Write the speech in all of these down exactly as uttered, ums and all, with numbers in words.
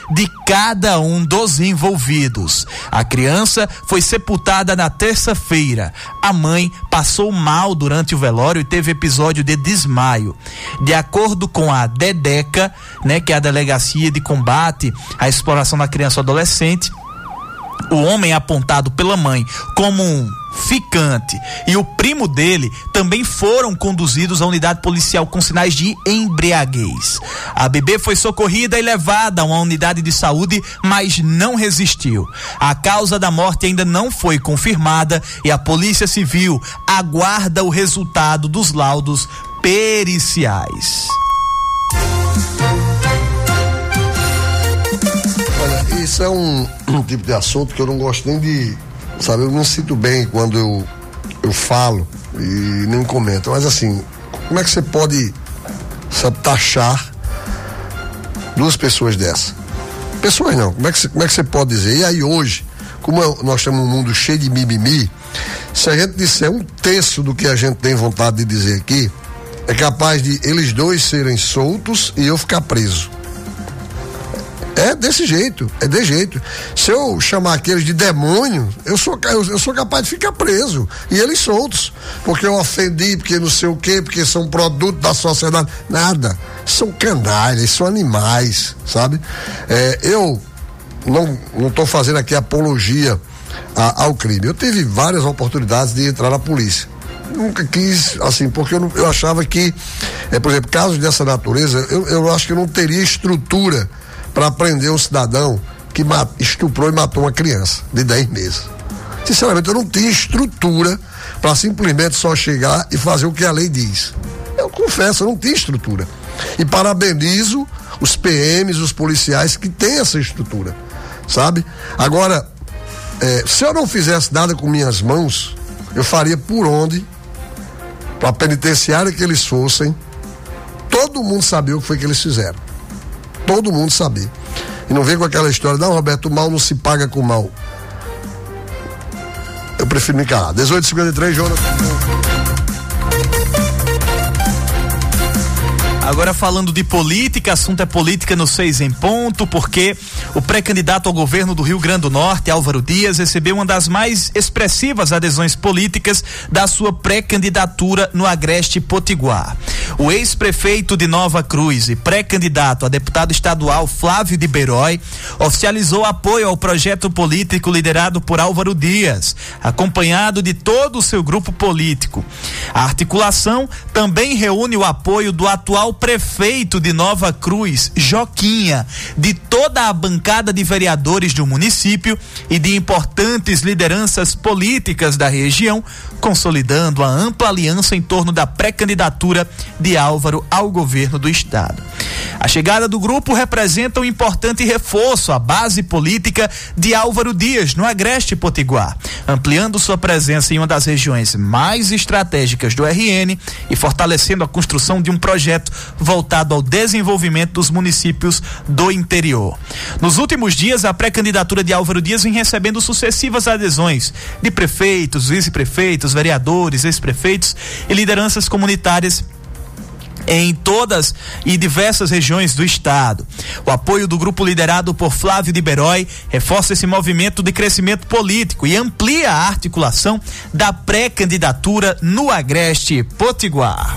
de cada um dos envolvidos. A criança foi sepultada na terça-feira. A mãe passou mal durante o velório e teve episódio de desmaio. De acordo com a DEDECA, né, que é a Delegacia de Combate à Exploração da Criança e Adolescente, o homem apontado pela mãe como um ficante e o primo dele também foram conduzidos à unidade policial com sinais de embriaguez. A bebê foi socorrida e levada a uma unidade de saúde, mas não resistiu. A causa da morte ainda não foi confirmada e a Polícia Civil aguarda o resultado dos laudos periciais. Olha, isso é um, um tipo de assunto que eu não gosto nem de, sabe, eu não sinto bem quando eu, eu falo e nem comento, mas assim, como é que você pode, sabe, taxar duas pessoas dessa? Pessoas não, como é que, como é que você pode dizer? E aí hoje, como nós temos um mundo cheio de mimimi, se a gente disser um terço do que a gente tem vontade de dizer aqui, é capaz de eles dois serem soltos e eu ficar preso. É desse jeito, é de jeito. Se eu chamar aqueles de demônio, eu sou, eu, eu sou capaz de ficar preso. E eles soltos. Porque eu ofendi, porque não sei o quê, porque são produto da sociedade. Nada. São canalhas, são animais, sabe? É, eu não, não tô fazendo aqui apologia a, ao crime. Eu tive várias oportunidades de entrar na polícia. Nunca quis, assim, porque eu, não, eu achava que, é, por exemplo, casos dessa natureza, eu, eu acho que eu não teria estrutura para prender um cidadão que mat, estuprou e matou uma criança de dez meses. Sinceramente, eu não tinha estrutura para simplesmente só chegar e fazer o que a lei diz. Eu confesso, eu não tinha estrutura. E parabenizo os P Ms, os policiais que têm essa estrutura, sabe? Agora, é, se eu não fizesse nada com minhas mãos, eu faria por onde, para a penitenciária que eles fossem, todo mundo sabia o que foi que eles fizeram. Todo mundo sabia. E não vem com aquela história, não, Roberto, o mal não se paga com mal. Eu prefiro me calar. dezoito e cinquenta e três, Jonas. Agora falando de política, assunto é política no Seis em Ponto, porque o pré-candidato ao governo do Rio Grande do Norte, Álvaro Dias, recebeu uma das mais expressivas adesões políticas da sua pré-candidatura no Agreste Potiguar. O ex-prefeito de Nova Cruz e pré-candidato a deputado estadual Flávio de Beroy oficializou apoio ao projeto político liderado por Álvaro Dias, acompanhado de todo o seu grupo político. A articulação também reúne o apoio do atual prefeito de Nova Cruz, Joquinha, de toda a bancada de vereadores do município e de importantes lideranças políticas da região, consolidando a ampla aliança em torno da pré-candidatura de Álvaro ao governo do estado. A chegada do grupo representa um importante reforço à base política de Álvaro Dias no Agreste Potiguar, ampliando sua presença em uma das regiões mais estratégicas do R N e fortalecendo a construção de um projeto voltado ao desenvolvimento dos municípios do interior. Nos últimos dias, a pré-candidatura de Álvaro Dias vem recebendo sucessivas adesões de prefeitos, vice-prefeitos, vereadores, ex-prefeitos e lideranças comunitárias em todas e diversas regiões do estado. O apoio do grupo liderado por Flávio de Beroy reforça esse movimento de crescimento político e amplia a articulação da pré-candidatura no Agreste Potiguar.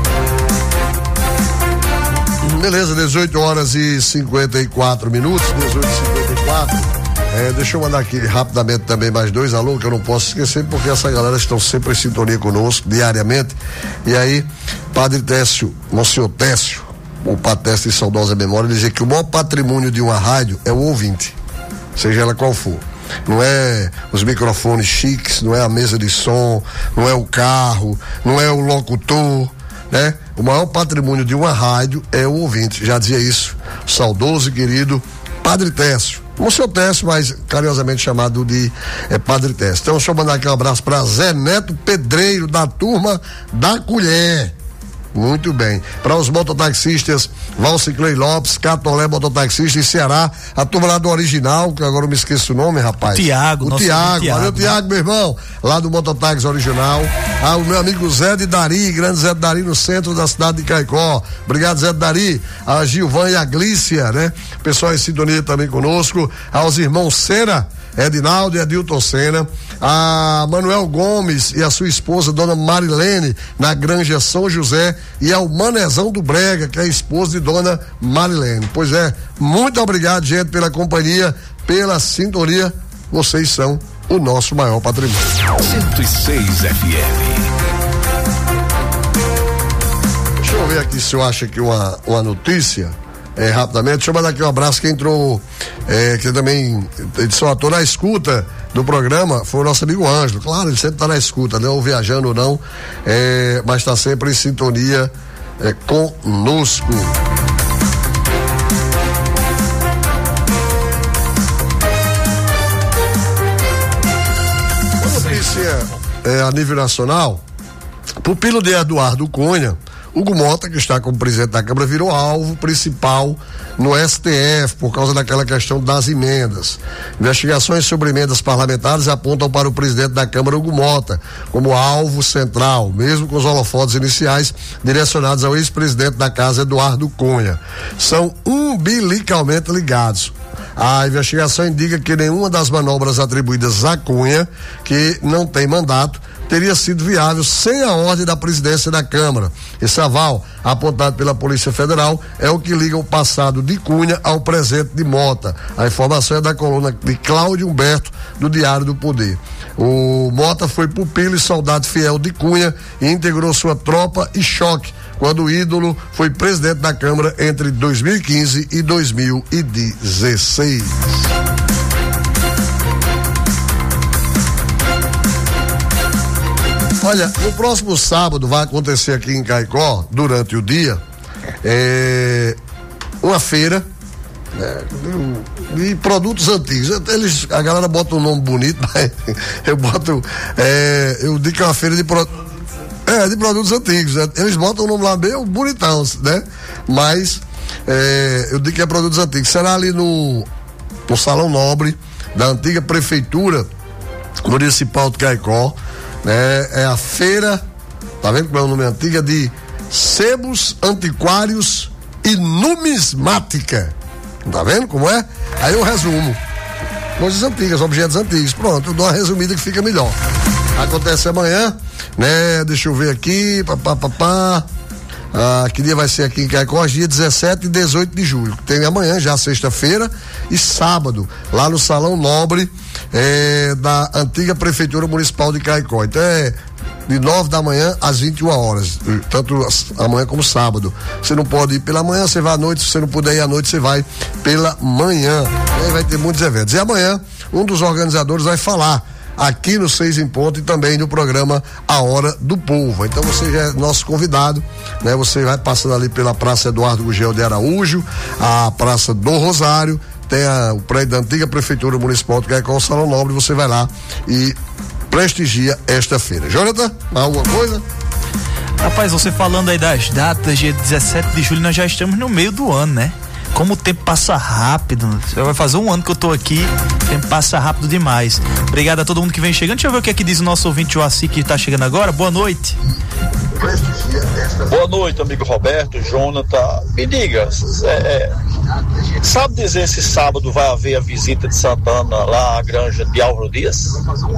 Beleza, dezoito horas e cinquenta e quatro minutos, dezoito e cinquenta e quatro. É, deixa eu mandar aqui rapidamente também mais dois alô, que eu não posso esquecer, porque essa galera estão sempre em sintonia conosco, diariamente. E aí, Padre Técio, Monsenhor Técio, o Padre Técio de saudosa memória, dizia que o maior patrimônio de uma rádio é o ouvinte, seja ela qual for. Não é os microfones chiques, não é a mesa de som, não é o carro, não é o locutor, né? O maior patrimônio de uma rádio é o ouvinte. Já dizia isso, saudoso e querido Padre Técio. Monsenhor Técio, mas carinhosamente chamado de é, Padre Técio. Então, deixa eu mandar aqui um abraço para Zé Neto Pedreiro, da turma da Colher. Muito bem. Para os mototaxistas, Valciclei Lopes, Catolé Mototaxista e Ceará, a turma lá do Original, que agora eu me esqueço o nome, rapaz. O Tiago, O Tiago, valeu, Tiago, meu irmão, lá do Mototáxi Original. Ah, o meu amigo Zé de Dari, grande Zé de Dari, no centro da cidade de Caicó. Obrigado, Zé de Dari. A Gilvan e a Glícia, né? Pessoal em sintonia também conosco. Aos irmãos Sena, Edinaldo e Adilton Sena, a Manuel Gomes e a sua esposa, dona Marilene, na Granja São José, e ao Manezão do Brega, que é a esposa de dona Marilene. Pois é, muito obrigado, gente, pela companhia, pela sintonia. Vocês são o nosso maior patrimônio. cento e seis F M. Deixa eu ver aqui se eu acho aqui uma, uma notícia. É, rapidamente, deixa eu mandar aqui um abraço que entrou, é, que também, edição ator na escuta do programa, foi o nosso amigo Ângelo. Claro, ele sempre está na escuta, né? Ou viajando ou não, é, mas está sempre em sintonia é, conosco. Uma notícia é, a nível nacional, pupilo de Eduardo Cunha, Hugo Mota, que está como presidente da Câmara, virou alvo principal no S T F por causa daquela questão das emendas. Investigações sobre emendas parlamentares apontam para o presidente da Câmara, Hugo Mota, como alvo central, mesmo com os holofotes iniciais direcionados ao ex-presidente da Casa, Eduardo Cunha. São umbilicalmente ligados. A investigação indica que nenhuma das manobras atribuídas a Cunha, que não tem mandato, teria sido viável sem a ordem da presidência da Câmara. Esse aval, apontado pela Polícia Federal, é o que liga o passado de Cunha ao presente de Mota. A informação é da coluna de Cláudio Humberto, do Diário do Poder. O Mota foi pupilo e soldado fiel de Cunha e integrou sua tropa e choque quando o ídolo foi presidente da Câmara entre dois mil e quinze e dois mil e dezesseis. Olha, no próximo sábado vai acontecer aqui em Caicó, durante o dia, é, uma feira, né, de produtos antigos. Eles, a galera bota um nome bonito, mas eu boto, é, eu digo que é uma feira de produtos. É, de produtos antigos. Né? Eles botam o nome lá meio bonitão, né? Mas é, eu digo que é produtos antigos. Será ali no, no Salão Nobre da antiga Prefeitura Municipal de Caicó. Né? É a feira, tá vendo como é o nome antigo? De Sebos Antiquários e Numismática. Tá vendo como é? Aí eu resumo. Coisas antigas, objetos antigos. Pronto, eu dou uma resumida que fica melhor. Acontece amanhã, né? Deixa eu ver aqui, papá, papá. Ah, que dia vai ser aqui em Caicó? Dia dezessete e dezoito de julho. Tem amanhã, já sexta-feira, e sábado, lá no Salão Nobre eh, da antiga Prefeitura Municipal de Caicó. Então é de nove da manhã às vinte e uma horas, tanto amanhã como sábado. Você não pode ir pela manhã, você vai à noite. Se você não puder ir à noite, você vai pela manhã. E aí vai ter muitos eventos. E amanhã, um dos organizadores vai falar aqui no Seis em Ponto e também no programa A Hora do Povo. Então você já é nosso convidado, né? Você vai passando ali pela Praça Eduardo Gugel de Araújo, a Praça do Rosário, tem a, o prédio da antiga Prefeitura Municipal de Caicó, o Salão Nobre. Você vai lá e prestigia esta feira. Jonathan, alguma coisa? Rapaz, você falando aí das datas, dia dezessete de julho, nós já estamos no meio do ano, né? Como o tempo passa rápido. Vai fazer um ano que eu tô aqui, o tempo passa rápido demais. Obrigado a todo mundo que vem chegando. Deixa eu ver o que é que diz o nosso ouvinte Joaci, que tá chegando agora. Boa noite. Boa noite, amigo Roberto, Jonathan. Me diga, é, é, sabe dizer se sábado vai haver a visita de Santana lá à granja de Álvaro Dias?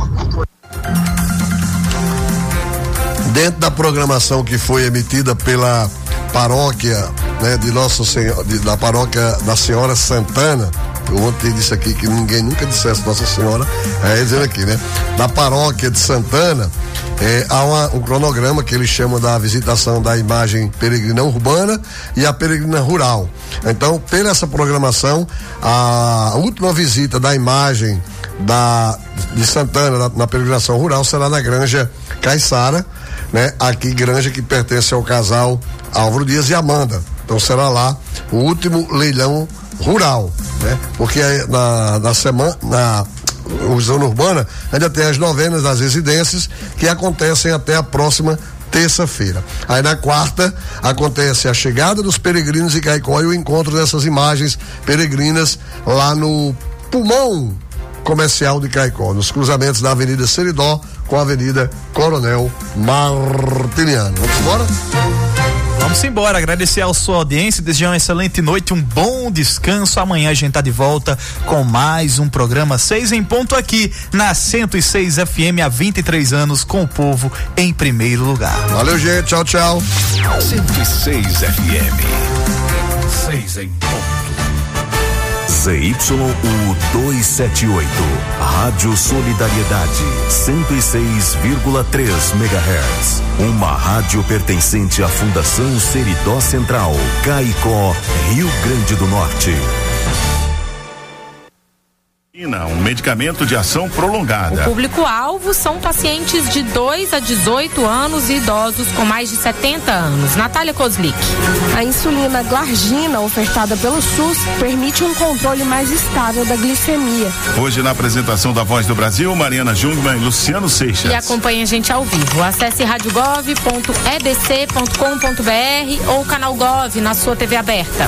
Dentro da programação que foi emitida pela paróquia, né, de Nossa Senhora, de, da paróquia da Senhora Santana, eu ontem disse aqui que ninguém nunca dissesse Nossa Senhora, é dizendo aqui, né? Da paróquia de Santana, é, há uma, um cronograma que eles chamam da visitação da imagem peregrina urbana e a peregrina rural. Então, pela essa programação, a última visita da imagem da, de Santana na, na peregrinação rural será na Granja Caiçara, né? Aqui, granja que pertence ao casal Álvaro Dias e Amanda. Então será lá o último leilão rural, né? Porque na, na semana, na zona urbana, ainda tem as novenas das residências que acontecem até a próxima terça-feira. Aí na quarta acontece a chegada dos peregrinos em Caicó e o encontro dessas imagens peregrinas lá no pulmão comercial de Caicó, nos cruzamentos da Avenida Seridó com a Avenida Coronel Martiniano. Vamos embora? Vamos embora, agradecer a sua audiência, desejar uma excelente noite, um bom descanso. Amanhã a gente tá de volta com mais um programa seis em ponto aqui na cento e seis F M, há vinte e três anos, com o povo em primeiro lugar. Valeu, gente, tchau, tchau. cento e seis F M. seis em ponto. Z Y U duzentos e setenta e oito, Rádio Solidariedade, cento e seis vírgula três megahertz. Uma rádio pertencente à Fundação Seridó Central, Caicó, Rio Grande do Norte. Um medicamento de ação prolongada. O público-alvo são pacientes de dois a dezoito anos e idosos com mais de setenta anos. Natália Kozlik. A insulina Glargina, ofertada pelo SUS, permite um controle mais estável da glicemia. Hoje, na apresentação da Voz do Brasil, Mariana Jungmann e Luciano Seixas. E acompanhe a gente ao vivo. Acesse rádio gov ponto e b c ponto com ponto b r ou canal Gov na sua T V aberta.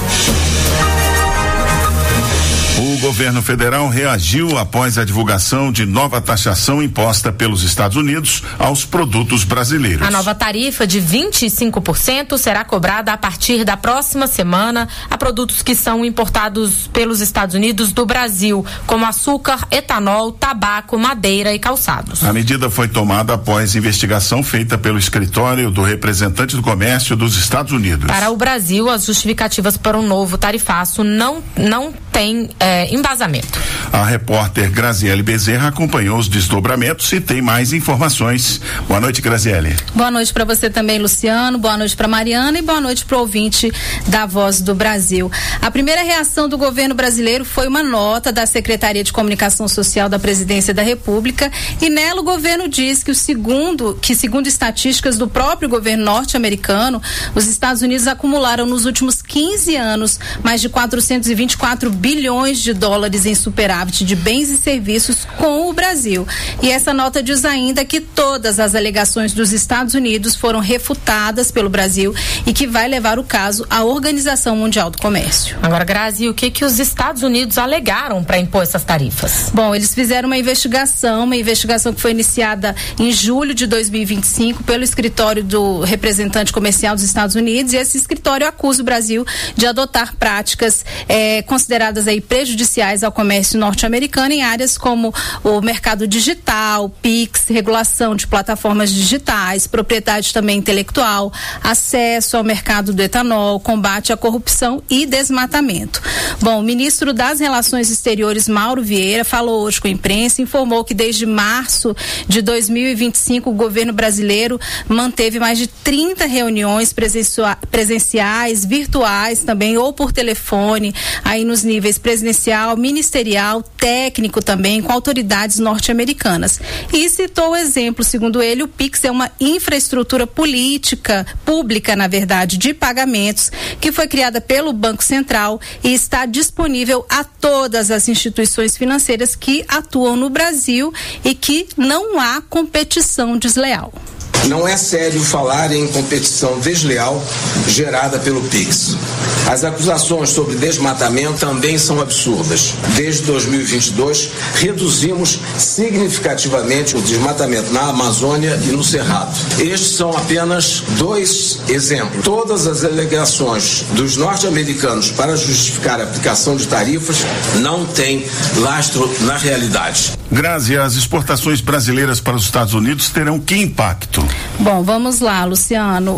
O governo federal reagiu após a divulgação de nova taxação imposta pelos Estados Unidos aos produtos brasileiros. A nova tarifa de vinte e cinco por cento será cobrada a partir da próxima semana a produtos que são importados pelos Estados Unidos do Brasil, como açúcar, etanol, tabaco, madeira e calçados. A medida foi tomada após investigação feita pelo escritório do representante do comércio dos Estados Unidos. Para o Brasil, as justificativas para um novo tarifaço não, não têm É, embasamento. A repórter Graziele Bezerra acompanhou os desdobramentos e tem mais informações. Boa noite, Graziele. Boa noite para você também, Luciano. Boa noite para Mariana e boa noite para o ouvinte da Voz do Brasil. A primeira reação do governo brasileiro foi uma nota da Secretaria de Comunicação Social da Presidência da República, e nela o governo diz que o segundo, que segundo estatísticas do próprio governo norte-americano, os Estados Unidos acumularam nos últimos quinze anos mais de quatrocentos e vinte e quatro bilhões de dólares em superávit de bens e serviços com o Brasil. E essa nota diz ainda que todas as alegações dos Estados Unidos foram refutadas pelo Brasil e que vai levar o caso à Organização Mundial do Comércio. Agora, Grazi, o que que os Estados Unidos alegaram para impor essas tarifas? Bom, eles fizeram uma investigação, uma investigação que foi iniciada em julho de dois mil e vinte e cinco pelo escritório do representante comercial dos Estados Unidos, e esse escritório acusa o Brasil de adotar práticas eh, consideradas aí prejudiciais ao comércio norte-americano em áreas como o mercado digital, Pix, regulação de plataformas digitais, propriedade também intelectual, acesso ao mercado do etanol, combate à corrupção e desmatamento. Bom, o ministro das Relações Exteriores, Mauro Vieira, falou hoje com a imprensa e informou que desde março de dois mil e vinte e cinco o governo brasileiro manteve mais de trinta reuniões presenciais, virtuais também, ou por telefone, aí nos níveis presidencial, ministerial, técnico também, com autoridades norte-americanas. E citou o exemplo, segundo ele, o Pix é uma infraestrutura política, pública, na verdade, de pagamentos, que foi criada pelo Banco Central e está disponível a todas as instituições financeiras que atuam no Brasil e que não há competição desleal. Não é sério falar em competição desleal gerada pelo Pix. As acusações sobre desmatamento também são absurdas. Desde dois mil e vinte e dois, reduzimos significativamente o desmatamento na Amazônia e no Cerrado. Estes são apenas dois exemplos. Todas as alegações dos norte-americanos para justificar a aplicação de tarifas não têm lastro na realidade. Grazi, as exportações brasileiras para os Estados Unidos terão que impacto? Bom, vamos lá, Luciano.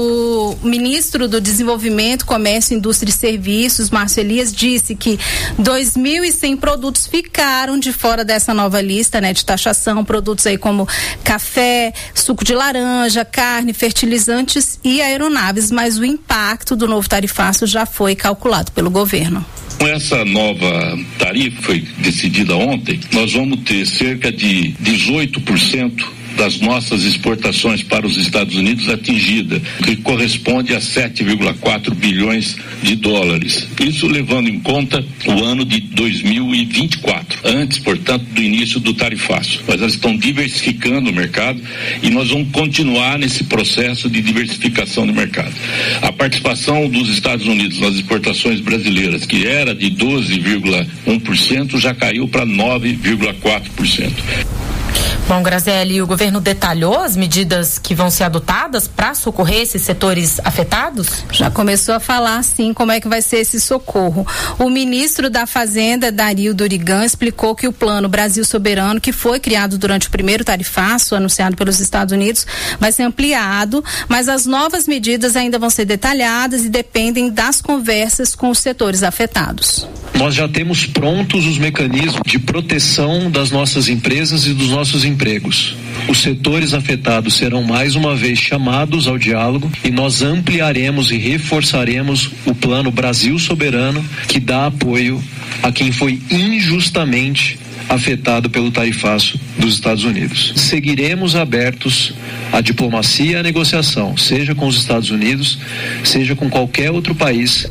O ministro do Desenvolvimento, Comércio, Indústria e Serviços, Márcio Elias, disse que dois mil e cem produtos ficaram de fora dessa nova lista, né, de taxação, produtos aí como café, suco de laranja, carne, fertilizantes e aeronaves, mas o impacto do novo tarifaço já foi calculado pelo governo. Com essa nova tarifa, foi decidida ontem, nós vamos ter cerca de dezoito por cento das nossas exportações para os Estados Unidos atingida, que corresponde a sete vírgula quatro bilhões de dólares. Isso levando em conta o ano de dois mil e vinte e quatro, antes, portanto, do início do tarifaço. Mas elas estão diversificando o mercado e nós vamos continuar nesse processo de diversificação do mercado. A participação dos Estados Unidos nas exportações brasileiras, que era de doze vírgula um por cento, já caiu para nove vírgula quatro por cento. Bom, Graziele, o governo detalhou as medidas que vão ser adotadas para socorrer esses setores afetados? Já começou a falar, sim, como é que vai ser esse socorro. O ministro da Fazenda, Dario Dorigan, explicou que o Plano Brasil Soberano, que foi criado durante o primeiro tarifaço, anunciado pelos Estados Unidos, vai ser ampliado, mas as novas medidas ainda vão ser detalhadas e dependem das conversas com os setores afetados. Nós já temos prontos os mecanismos de proteção das nossas empresas e dos nossos empregos. Os setores afetados serão mais uma vez chamados ao diálogo e nós ampliaremos e reforçaremos o Plano Brasil Soberano, que dá apoio a quem foi injustamente afetado pelo tarifaço dos Estados Unidos. Seguiremos abertos à diplomacia e à negociação, seja com os Estados Unidos, seja com qualquer outro país.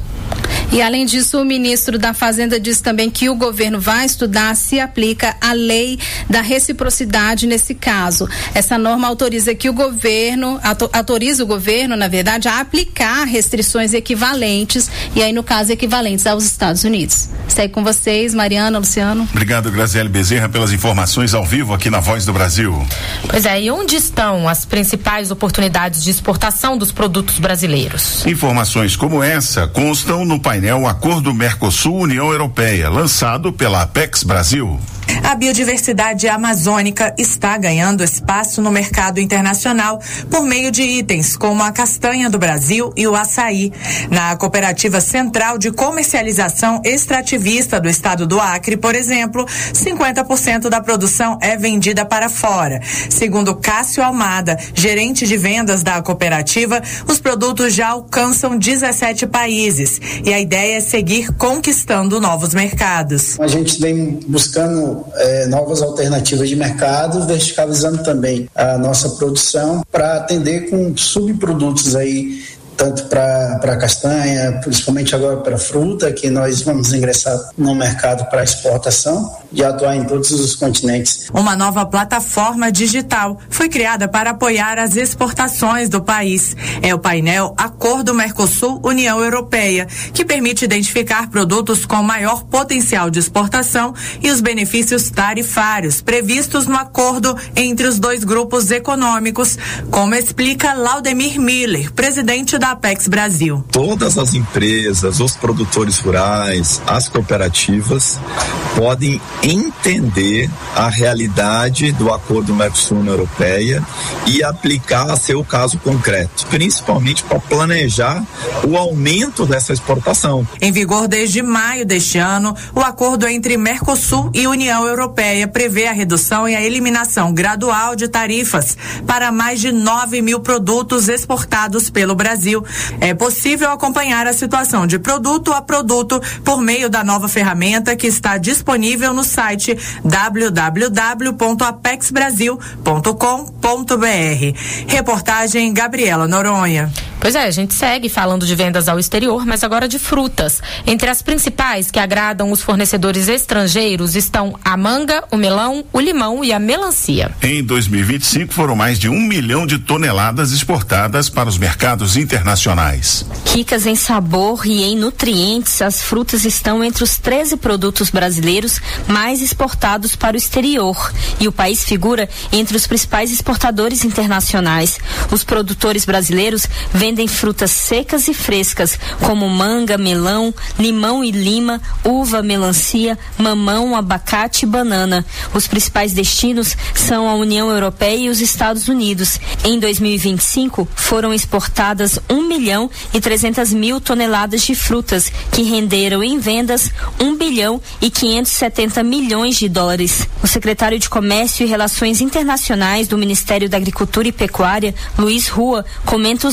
E além disso, o ministro da Fazenda disse também que o governo vai estudar se aplica a lei da reciprocidade nesse caso. Essa norma autoriza que o governo, autoriza o governo, na verdade, a aplicar restrições equivalentes, e aí no caso equivalentes aos Estados Unidos. Segue com vocês, Mariana, Luciano. Obrigado, Graziele Bezerra, pelas informações ao vivo aqui na Voz do Brasil. Pois é, e onde estão as principais oportunidades de exportação dos produtos brasileiros? Informações como essa constam no painel Acordo Mercosul-União Europeia, lançado pela Apex Brasil. A biodiversidade amazônica está ganhando espaço no mercado internacional por meio de itens como a castanha do Brasil e o açaí. Na Cooperativa Central de Comercialização Extrativista do Estado do Acre, por exemplo, cinquenta por cento da produção é vendida para fora. Segundo Cássio Almada, gerente de vendas da cooperativa, os produtos já alcançam dezessete países e a ideia é seguir conquistando novos mercados. A gente vem buscando É, novas alternativas de mercado, verticalizando também a nossa produção para atender com subprodutos aí, tanto para castanha, principalmente agora para fruta, que nós vamos ingressar no mercado para exportação e atuar em todos os continentes. Uma nova plataforma digital foi criada para apoiar as exportações do país. É o painel Acordo Mercosul-União Europeia, que permite identificar produtos com maior potencial de exportação e os benefícios tarifários previstos no acordo entre os dois grupos econômicos, como explica Laudemir Miller, presidente da Apex Brasil. Todas as empresas, os produtores rurais, as cooperativas podem entender a realidade do Acordo Mercosul-União Europeia e aplicar a seu caso concreto, principalmente para planejar o aumento dessa exportação. Em vigor desde maio deste ano, o acordo entre Mercosul e União Europeia prevê a redução e a eliminação gradual de tarifas para mais de nove mil produtos exportados pelo Brasil. É possível acompanhar a situação de produto a produto por meio da nova ferramenta que está disponível no site w w w ponto apex brasil ponto com ponto b r. Reportagem Gabriela Noronha. Pois é, a gente segue falando de vendas ao exterior, mas agora de frutas. Entre as principais que agradam os fornecedores estrangeiros estão a manga, o melão, o limão e a melancia. Em dois mil e vinte e cinco foram mais de um milhão de toneladas exportadas para os mercados internacionais. Ricas em sabor e em nutrientes, as frutas estão entre os treze produtos brasileiros mais exportados para o exterior. E o país figura entre os principais exportadores internacionais. Os produtores brasileiros vendem Vendem frutas secas e frescas, como manga, melão, limão e lima, uva, melancia, mamão, abacate e banana. Os principais destinos são a União Europeia e os Estados Unidos. Em dois mil e vinte e cinco, foram exportadas um milhão e trezentas mil toneladas de frutas, que renderam em vendas um bilhão e quinhentos e setenta milhões de dólares. O secretário de Comércio e Relações Internacionais do Ministério da Agricultura e Pecuária, Luiz Rua, comenta os dados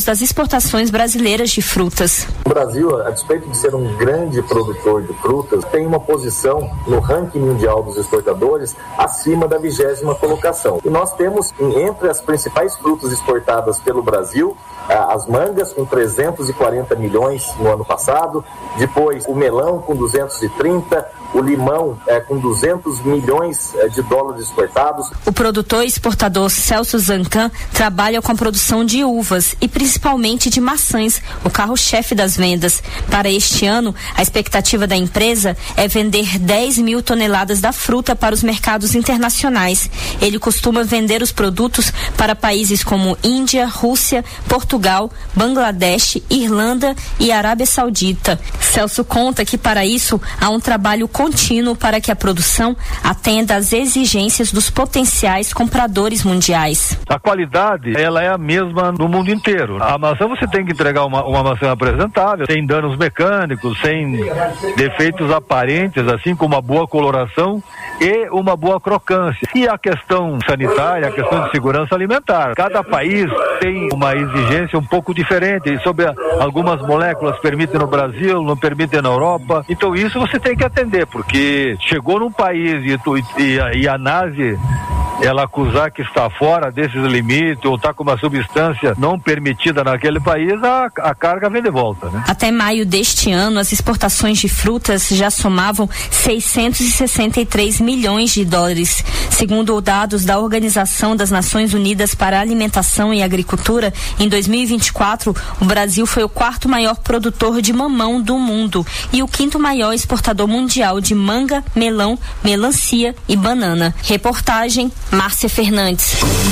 das exportações brasileiras de frutas. O Brasil, a despeito de ser um grande produtor de frutas, tem uma posição no ranking mundial dos exportadores acima da vigésima colocação. E nós temos entre as principais frutas exportadas pelo Brasil as mangas com trezentos e quarenta milhões no ano passado, depois o melão com duzentos e trinta, o limão é, com duzentos milhões é, de dólares exportados. O produtor e exportador Celso Zancan trabalha com a produção de uvas e principalmente de maçãs, o carro-chefe das vendas. Para este ano, a expectativa da empresa é vender dez mil toneladas da fruta para os mercados internacionais. Ele costuma vender os produtos para países como Índia, Rússia, Portugal, Bangladesh, Irlanda e Arábia Saudita. Celso conta que para isso há um trabalho contínuo para que a produção atenda às exigências dos potenciais compradores mundiais. A qualidade, ela é a mesma no mundo inteiro. A maçã você tem que entregar uma, uma maçã apresentável, sem danos mecânicos, sem defeitos aparentes, assim como uma boa coloração e uma boa crocância. E a questão sanitária, a questão de segurança alimentar. Cada país tem uma exigência um pouco diferente e sobre a, algumas moléculas permitem no Brasil, não permitem na Europa. Então isso você tem que atender, porque chegou num país e, tu, e, a, e a ANASE ela acusar que está fora desses limites ou está com uma substância não permitida naquele país, a, a carga vem de volta, né? Até maio deste ano, as exportações de frutas já somavam seiscentos e sessenta e três milhões de dólares. Segundo dados da Organização das Nações Unidas para a Alimentação e Agricultura, em dois mil e vinte e quatro, o Brasil foi o quarto maior produtor de mamão do mundo e o quinto maior exportador mundial de manga, melão, melancia e banana. Reportagem Márcia Fernandes.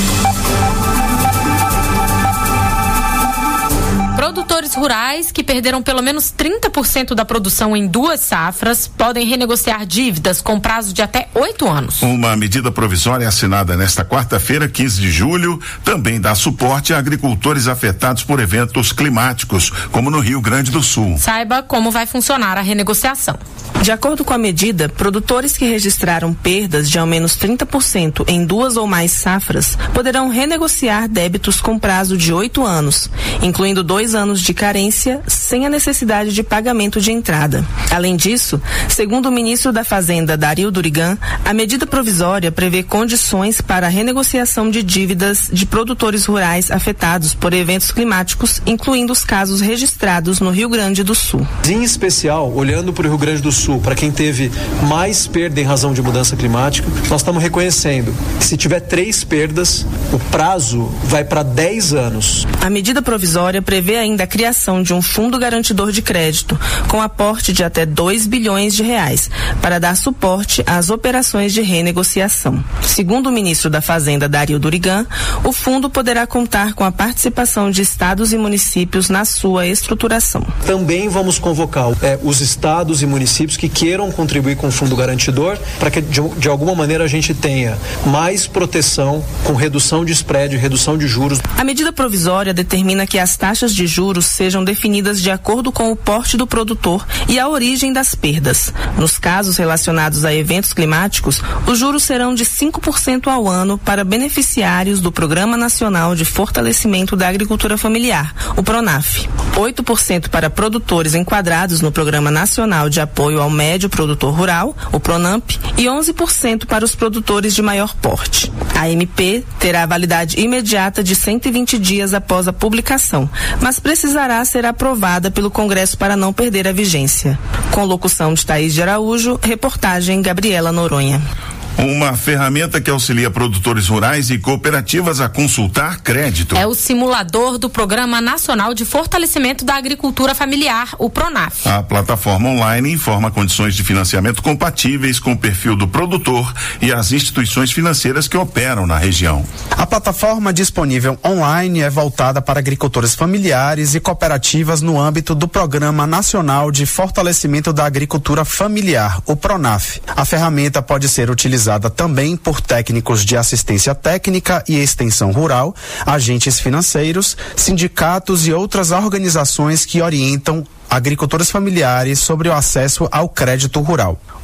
Produtores rurais que perderam pelo menos trinta por cento da produção em duas safras podem renegociar dívidas com prazo de até oito anos. Uma medida provisória assinada nesta quarta-feira, quinze de julho, também dá suporte a agricultores afetados por eventos climáticos, como no Rio Grande do Sul. Saiba como vai funcionar a renegociação. De acordo com a medida, produtores que registraram perdas de ao menos trinta por cento em duas ou mais safras poderão renegociar débitos com prazo de oito anos, incluindo dois anos de carência, sem a necessidade de pagamento de entrada. Além disso, segundo o ministro da Fazenda, Dario Durigan, a medida provisória prevê condições para a renegociação de dívidas de produtores rurais afetados por eventos climáticos, incluindo os casos registrados no Rio Grande do Sul. Em especial, olhando para o Rio Grande do Sul, para quem teve mais perda em razão de mudança climática, nós estamos reconhecendo que se tiver três perdas, o prazo vai para dez anos. A medida provisória prevê ainda a criação de um fundo garantidor de crédito, com aporte de até dois bilhões de reais, para dar suporte às operações de renegociação. Segundo o ministro da Fazenda, Dario Durigan, o fundo poderá contar com a participação de estados e municípios na sua estruturação. Também vamos convocar é, os estados e municípios que queiram contribuir com o fundo garantidor, para que de, de alguma maneira a gente tenha mais proteção com redução de spread, redução de juros. A medida provisória determina que as taxas de juros sejam definidas de acordo com o porte do produtor e a origem das perdas. Nos casos relacionados a eventos climáticos, os juros serão de cinco por cento ao ano para beneficiários do Programa Nacional de Fortalecimento da Agricultura Familiar, o PRONAF, oito por cento para produtores enquadrados no Programa Nacional de Apoio ao Médio Produtor Rural, o PRONAMP, e onze por cento para os produtores de maior porte. A M P terá validade imediata de cento e vinte dias após a publicação, mas precisará ser aprovada pelo Congresso para não perder a vigência. Com locução de Thaís de Araújo, reportagem Gabriela Noronha. Uma ferramenta que auxilia produtores rurais e cooperativas a consultar crédito. É o simulador do Programa Nacional de Fortalecimento da Agricultura Familiar, o PRONAF. A plataforma online informa condições de financiamento compatíveis com o perfil do produtor e as instituições financeiras que operam na região. A plataforma disponível online é voltada para agricultores familiares e cooperativas no âmbito do Programa Nacional de Fortalecimento da Agricultura Familiar, o PRONAF. A ferramenta pode ser utilizada também por técnicos de assistência técnica e extensão rural, agentes financeiros, sindicatos e outras organizações que orientam agricultores familiares sobre o acesso ao crédito rural.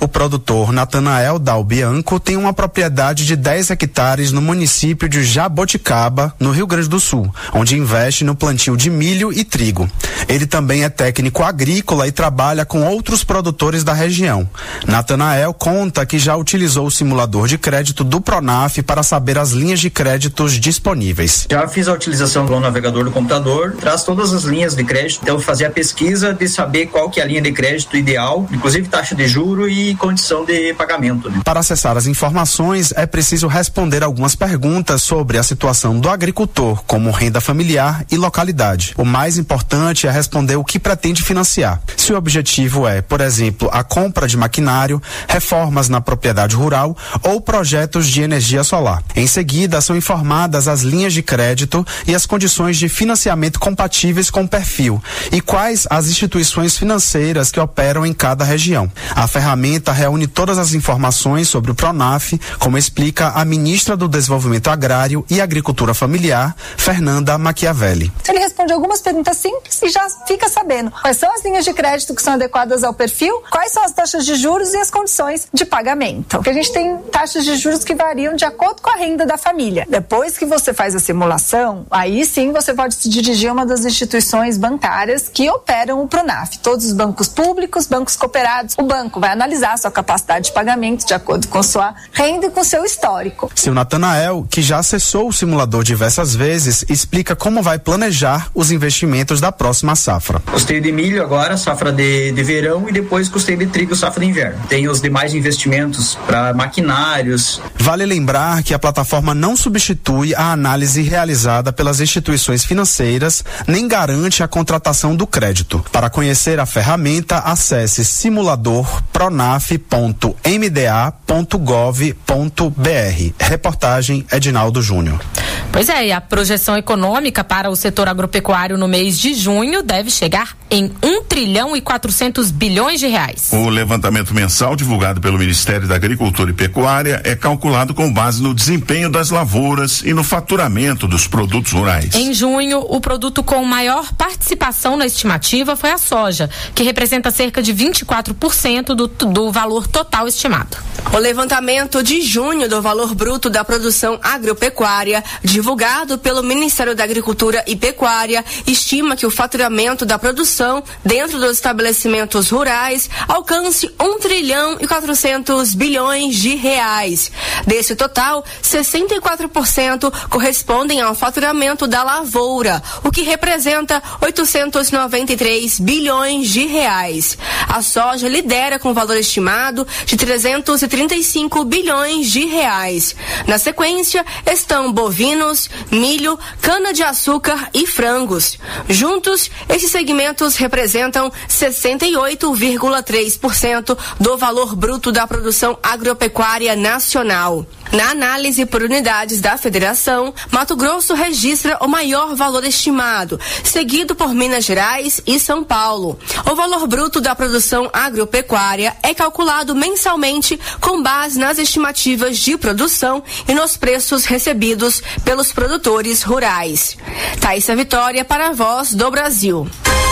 O produtor Natanael Dal Bianco tem uma propriedade de dez hectares no município de Jaboticaba, no Rio Grande do Sul, onde investe no plantio de milho e trigo. Ele também é técnico agrícola e trabalha com outros produtores da região. Natanael conta que já utilizou o simulador de crédito do Pronaf para saber as linhas de créditos disponíveis. Já fiz a utilização do navegador do computador, traz todas as linhas de crédito, então fazer a pesquisa de saber qual que é a linha de crédito ideal, inclusive taxa de juro e condição de pagamento. Né? Para acessar as informações, é preciso responder algumas perguntas sobre a situação do agricultor, como renda familiar e localidade. O mais importante é responder o que pretende financiar. Se o objetivo é, por exemplo, a compra de maquinário, reformas na propriedade rural ou projetos de energia solar. Em seguida, são informadas as linhas de crédito e as condições de financiamento compatíveis com o perfil e quais as instituições financeiras que operam em cada região. A ferramenta reúne todas as informações sobre o Pronaf, como explica a ministra do Desenvolvimento Agrário e Agricultura Familiar, Fernanda Machiavelli. Ele responde algumas perguntas simples e já fica sabendo quais são as linhas de crédito que são adequadas ao perfil, quais são as taxas de juros e as condições de pagamento. Porque a gente tem taxas de juros que variam de acordo com a renda da família. Depois que você faz a simulação, aí sim você pode se dirigir a uma das instituições bancárias que operam o Pronaf. Todos os bancos públicos, bancos cooperados. O banco vai analisar a sua capacidade de pagamento de acordo com sua renda e com seu histórico. Seu Natanael, que já acessou o simulador diversas vezes, explica como vai planejar os investimentos da próxima safra. Custeio de milho agora, safra de, de verão, e depois custeio de trigo, safra de inverno. Tem os demais investimentos para maquinários. Vale lembrar que a plataforma não substitui a análise realizada pelas instituições financeiras, nem garante a contratação do crédito. Para conhecer a ferramenta, acesse simulador pronaf ponto m d a ponto gov ponto b r. Reportagem Edinaldo Júnior. Pois é, e a projeção econômica para o setor agropecuário no mês de junho deve chegar em um trilhão e quatrocentos bilhões de reais. O levantamento mensal divulgado pelo Ministério da Agricultura e Pecuária é calculado com base no desempenho das lavouras e no faturamento dos produtos rurais. Em junho, o produto com maior participação na estimativa foi a soja, que representa cerca de vinte e quatro por cento do, do valor total estimado. O levantamento de junho do valor bruto da produção agropecuária, divulgado pelo Ministério da Agricultura e Pecuária, estima que o faturamento da produção dentro dos estabelecimentos rurais alcance um trilhão e quatrocentos bilhões de reais. Desse total, sessenta e quatro por cento correspondem ao faturamento da lavoura, o que representa oitocentos e noventa e três bilhões de reais. A soja lidera com valor estimado de trezentos e trinta e cinco bilhões de reais. Na sequência, estão bovinos, milho, cana-de-açúcar e frangos. Juntos, esses segmentos representam sessenta e oito vírgula três por cento do valor bruto da produção agropecuária nacional. Na análise por unidades da Federação, Mato Grosso registra o maior valor estimado, seguido por Minas Gerais e São Paulo. O valor bruto da produção agropecuária é calculado mensalmente com base nas estimativas de produção e nos preços recebidos pelos produtores rurais. Thaísa Vitória para a Voz do Brasil.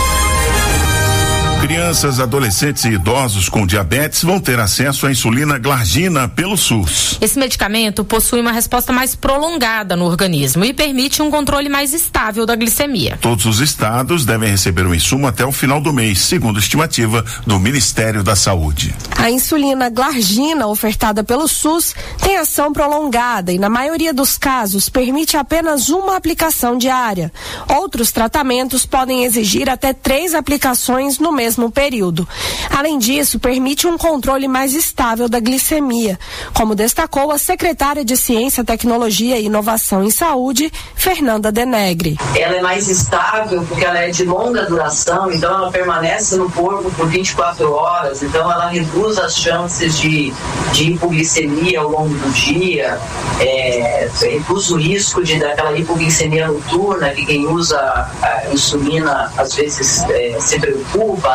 Crianças, adolescentes e idosos com diabetes vão ter acesso à insulina glargina pelo SUS. Esse medicamento possui uma resposta mais prolongada no organismo e permite um controle mais estável da glicemia. Todos os estados devem receber o insumo até o final do mês, segundo estimativa do Ministério da Saúde. A insulina glargina, ofertada pelo SUS, tem ação prolongada e, na maioria dos casos, permite apenas uma aplicação diária. Outros tratamentos podem exigir até três aplicações no mesmo período. Além disso, permite um controle mais estável da glicemia, como destacou a secretária de Ciência, Tecnologia e Inovação em Saúde, Fernanda Denegre. Ela é mais estável porque ela é de longa duração, então ela permanece no corpo por vinte e quatro horas, então ela reduz as chances de, de hipoglicemia ao longo do dia, é, reduz o risco de daquela hipoglicemia noturna que quem usa a insulina às vezes é, se preocupa,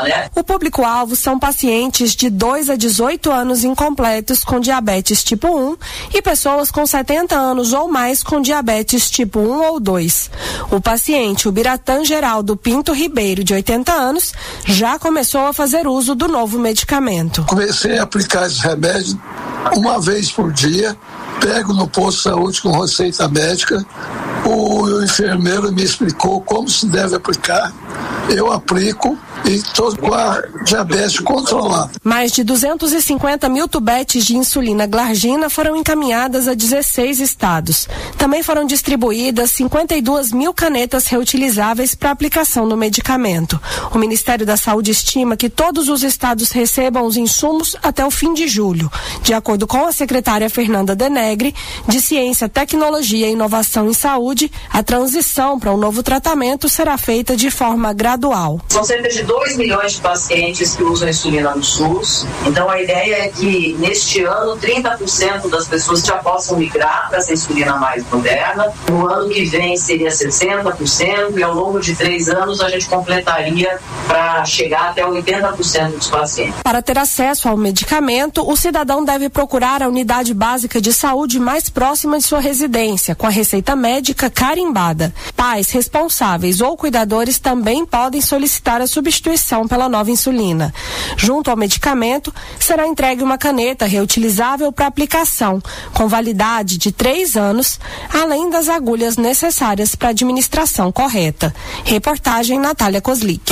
né? O público-alvo são pacientes de dois a dezoito anos incompletos com diabetes tipo um e pessoas com setenta anos ou mais com diabetes tipo um ou dois. O paciente, o Biratã Geraldo Pinto Ribeiro, de oitenta anos, já começou a fazer uso do novo medicamento. Comecei a aplicar esse remédio uma vez por dia, pego no posto de saúde com receita médica, o enfermeiro me explicou como se deve aplicar, eu aplico e estou com a diabetes controlada. Mais de duzentos e cinquenta mil tubetes de insulina glargina foram encaminhadas a dezesseis estados. Também foram distribuídas cinquenta e duas mil canetas reutilizáveis para aplicação do medicamento. O Ministério da Saúde estima que todos os estados recebam os insumos até o fim de julho. De acordo com a secretária Fernanda Denegre, de Ciência, Tecnologia e Inovação em Saúde, a transição para um novo tratamento será feita de forma gradual. São cerca de dois milhões de pacientes que usam insulina no SUS. Então a ideia é que neste ano trinta por cento das pessoas já possam migrar para essa insulina mais moderna. No ano que vem seria sessenta por cento e ao longo de três anos a gente completaria para chegar até oitenta por cento dos pacientes. Para ter acesso ao medicamento, o cidadão deve procurar a unidade básica de saúde mais próxima de sua residência, com a receita médica carimbada. Pais responsáveis ou cuidadores também podem solicitar a substituição pela nova insulina. Junto ao medicamento, será entregue uma caneta reutilizável para aplicação, com validade de três anos, além das agulhas necessárias para a administração correta. Reportagem Natália Kozlik.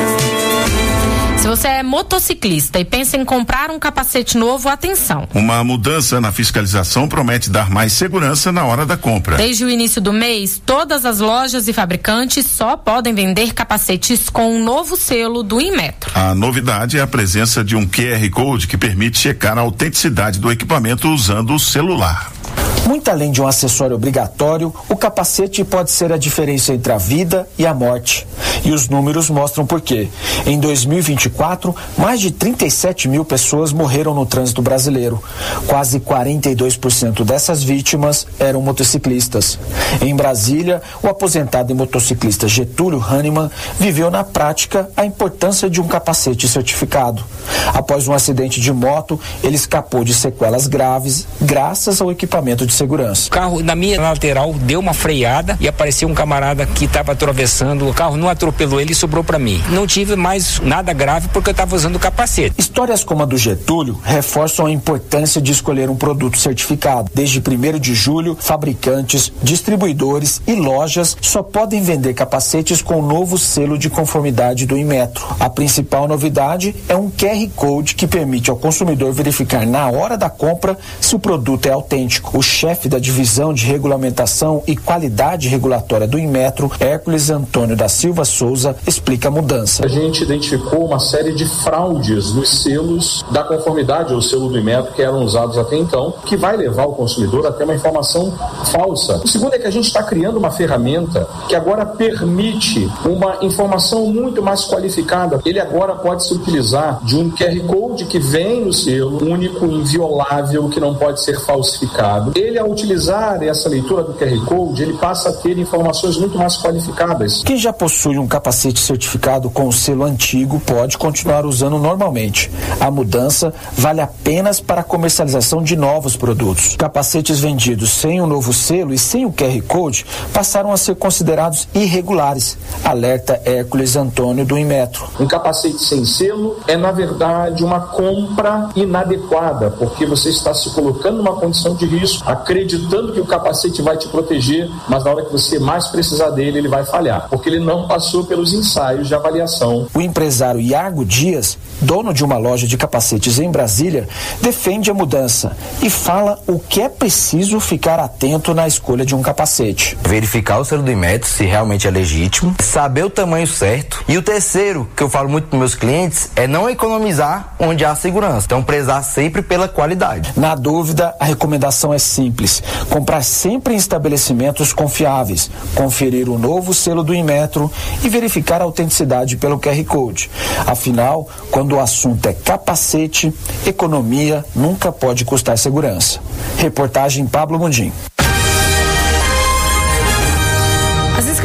Se você é motociclista e pensa em comprar um capacete novo, atenção. Uma mudança na fiscalização promete dar mais segurança na hora da compra. Desde o início do mês, todas as lojas e fabricantes só podem vender capacetes com um novo selo do Inmetro. A novidade é a presença de um Q R Code que permite checar a autenticidade do equipamento usando o celular. Muito além de um acessório obrigatório, o capacete pode ser a diferença entre a vida e a morte. E os números mostram por quê. Em dois mil e vinte e quatro, mais de trinta e sete mil pessoas morreram no trânsito brasileiro. Quase quarenta e dois por cento dessas vítimas eram motociclistas. Em Brasília, o aposentado e motociclista Getúlio Hahnemann viveu na prática a importância de um capacete certificado. Após um acidente de moto, ele escapou de sequelas graves graças ao equipamento de segurança. O carro na minha lateral deu uma freada e apareceu um camarada que estava atravessando, o carro não atropelou ele e sobrou para mim. Não tive mais nada grave porque eu estava usando o capacete. Histórias como a do Getúlio reforçam a importância de escolher um produto certificado. Desde primeiro de julho, fabricantes, distribuidores e lojas só podem vender capacetes com o novo selo de conformidade do Inmetro. A principal novidade é um Q R Code que permite ao consumidor verificar na hora da compra se o produto é autêntico. O chefe da divisão de regulamentação e qualidade regulatória do Inmetro, Hércules Antônio da Silva Souza, explica a mudança. A gente identificou uma série de fraudes nos selos da conformidade ou selo do Inmetro que eram usados até então, que vai levar o consumidor a ter uma informação falsa. O segundo é que a gente está criando uma ferramenta que agora permite uma informação muito mais qualificada. Ele agora pode se utilizar de um Q R Code que vem no selo, único, inviolável, que não pode ser falsificado. Ele, ao utilizar essa leitura do Q R Code, ele passa a ter informações muito mais qualificadas. Quem já possui um capacete certificado com o selo antigo pode continuar usando normalmente. A mudança vale apenas para a comercialização de novos produtos. Capacetes vendidos sem o novo selo e sem o Q R Code passaram a ser considerados irregulares, alerta Hércules Antônio do Inmetro. Um capacete sem selo é, na verdade, uma compra inadequada, porque você está se colocando numa condição de risco, acreditando que o capacete vai te proteger, mas na hora que você mais precisar dele, ele vai falhar, porque ele não passou pelos ensaios de avaliação. O empresário Iago Dias, dono de uma loja de capacetes em Brasília, defende a mudança e fala o que é preciso ficar atento na escolha de um capacete. Verificar o selo do Inmetro, se realmente é legítimo, saber o tamanho certo. E o terceiro, que eu falo muito para meus clientes, é não economizar onde há segurança. Então, prezar sempre pela qualidade. Na dúvida, a recomendação é simples: comprar sempre em estabelecimentos confiáveis, conferir o novo selo do Inmetro e verificar a autenticidade pelo Q R Code. Afinal, quando o assunto é capacete, economia nunca pode custar segurança. Reportagem Pablo Mundim. As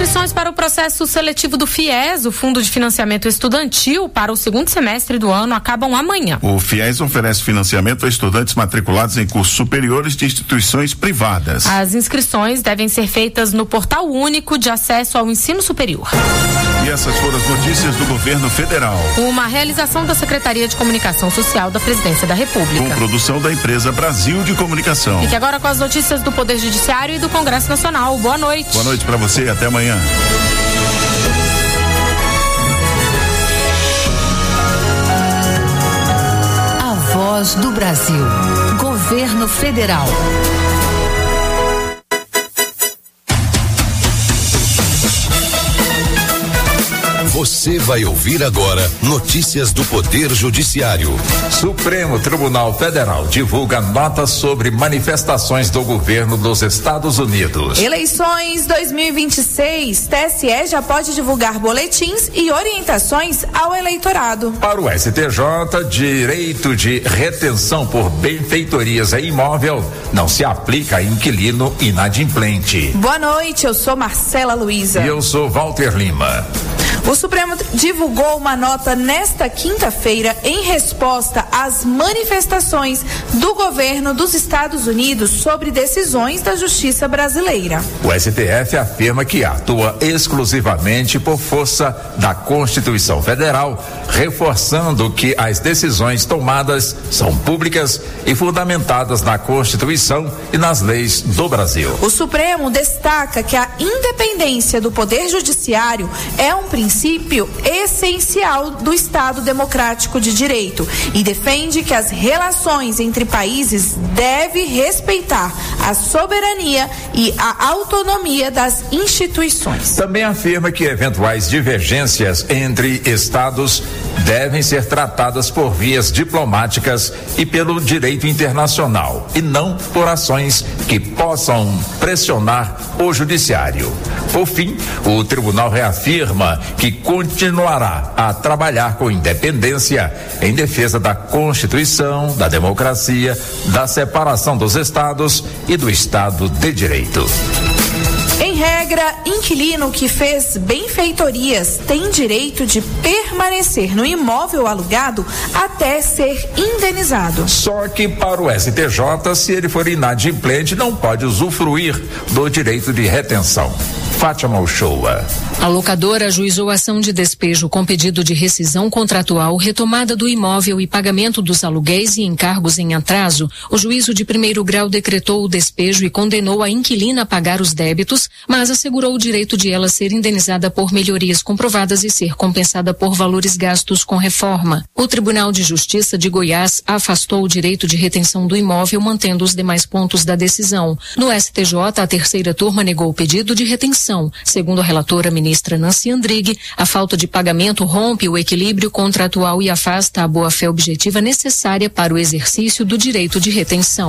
Inscrições para o processo seletivo do FIES, o Fundo de Financiamento Estudantil, para o segundo semestre do ano, acabam amanhã. O FIES oferece financiamento a estudantes matriculados em cursos superiores de instituições privadas. As inscrições devem ser feitas no Portal Único de Acesso ao Ensino Superior. E essas foram as notícias do governo federal. Uma realização da Secretaria de Comunicação Social da Presidência da República. Com produção da empresa Brasil de Comunicação. Fique agora com as notícias do Poder Judiciário e do Congresso Nacional. Boa noite. Boa noite para você e até amanhã. A Voz do Brasil. Governo Federal. Você vai ouvir agora notícias do Poder Judiciário. Supremo Tribunal Federal divulga notas sobre manifestações do governo dos Estados Unidos. Eleições dois mil e vinte e seis, T S E já pode divulgar boletins e orientações ao eleitorado. Para o S T J, direito de retenção por benfeitorias em imóvel não se aplica a inquilino inadimplente. Boa noite, eu sou Marcela Luiza. E eu sou Walter Lima. O Supremo divulgou uma nota nesta quinta-feira em resposta às manifestações do governo dos Estados Unidos sobre decisões da Justiça brasileira. O S T F afirma que atua exclusivamente por força da Constituição Federal, reforçando que as decisões tomadas são públicas e fundamentadas na Constituição e nas leis do Brasil. O Supremo destaca que a independência do Poder Judiciário é um princípio princípio essencial do Estado Democrático de Direito e defende que as relações entre países devem respeitar a soberania e a autonomia das instituições. Também afirma que eventuais divergências entre estados devem ser tratadas por vias diplomáticas e pelo direito internacional e não por ações que possam pressionar o judiciário. Por fim, o tribunal reafirma que continuará a trabalhar com independência em defesa da Constituição, da democracia, da separação dos estados e do Estado de Direito. Em regra, inquilino que fez benfeitorias tem direito de permanecer no imóvel alugado até ser indenizado. Só que para o S T J, se ele for inadimplente, não pode usufruir do direito de retenção. Fátima Uchoa. A locadora ajuizou ação de despejo com pedido de rescisão contratual, retomada do imóvel e pagamento dos aluguéis e encargos em atraso. O juízo de primeiro grau decretou o despejo e condenou a inquilina a pagar os débitos, mas assegurou o direito de ela ser indenizada por melhorias comprovadas e ser compensada por valores gastos com reforma. O Tribunal de Justiça de Goiás afastou o direito de retenção do imóvel, mantendo os demais pontos da decisão. No S T J, a terceira turma negou o pedido de retenção. Segundo a relatora ministra Nancy Andrighi, a falta de pagamento rompe o equilíbrio contratual e afasta a boa-fé objetiva necessária para o exercício do direito de retenção.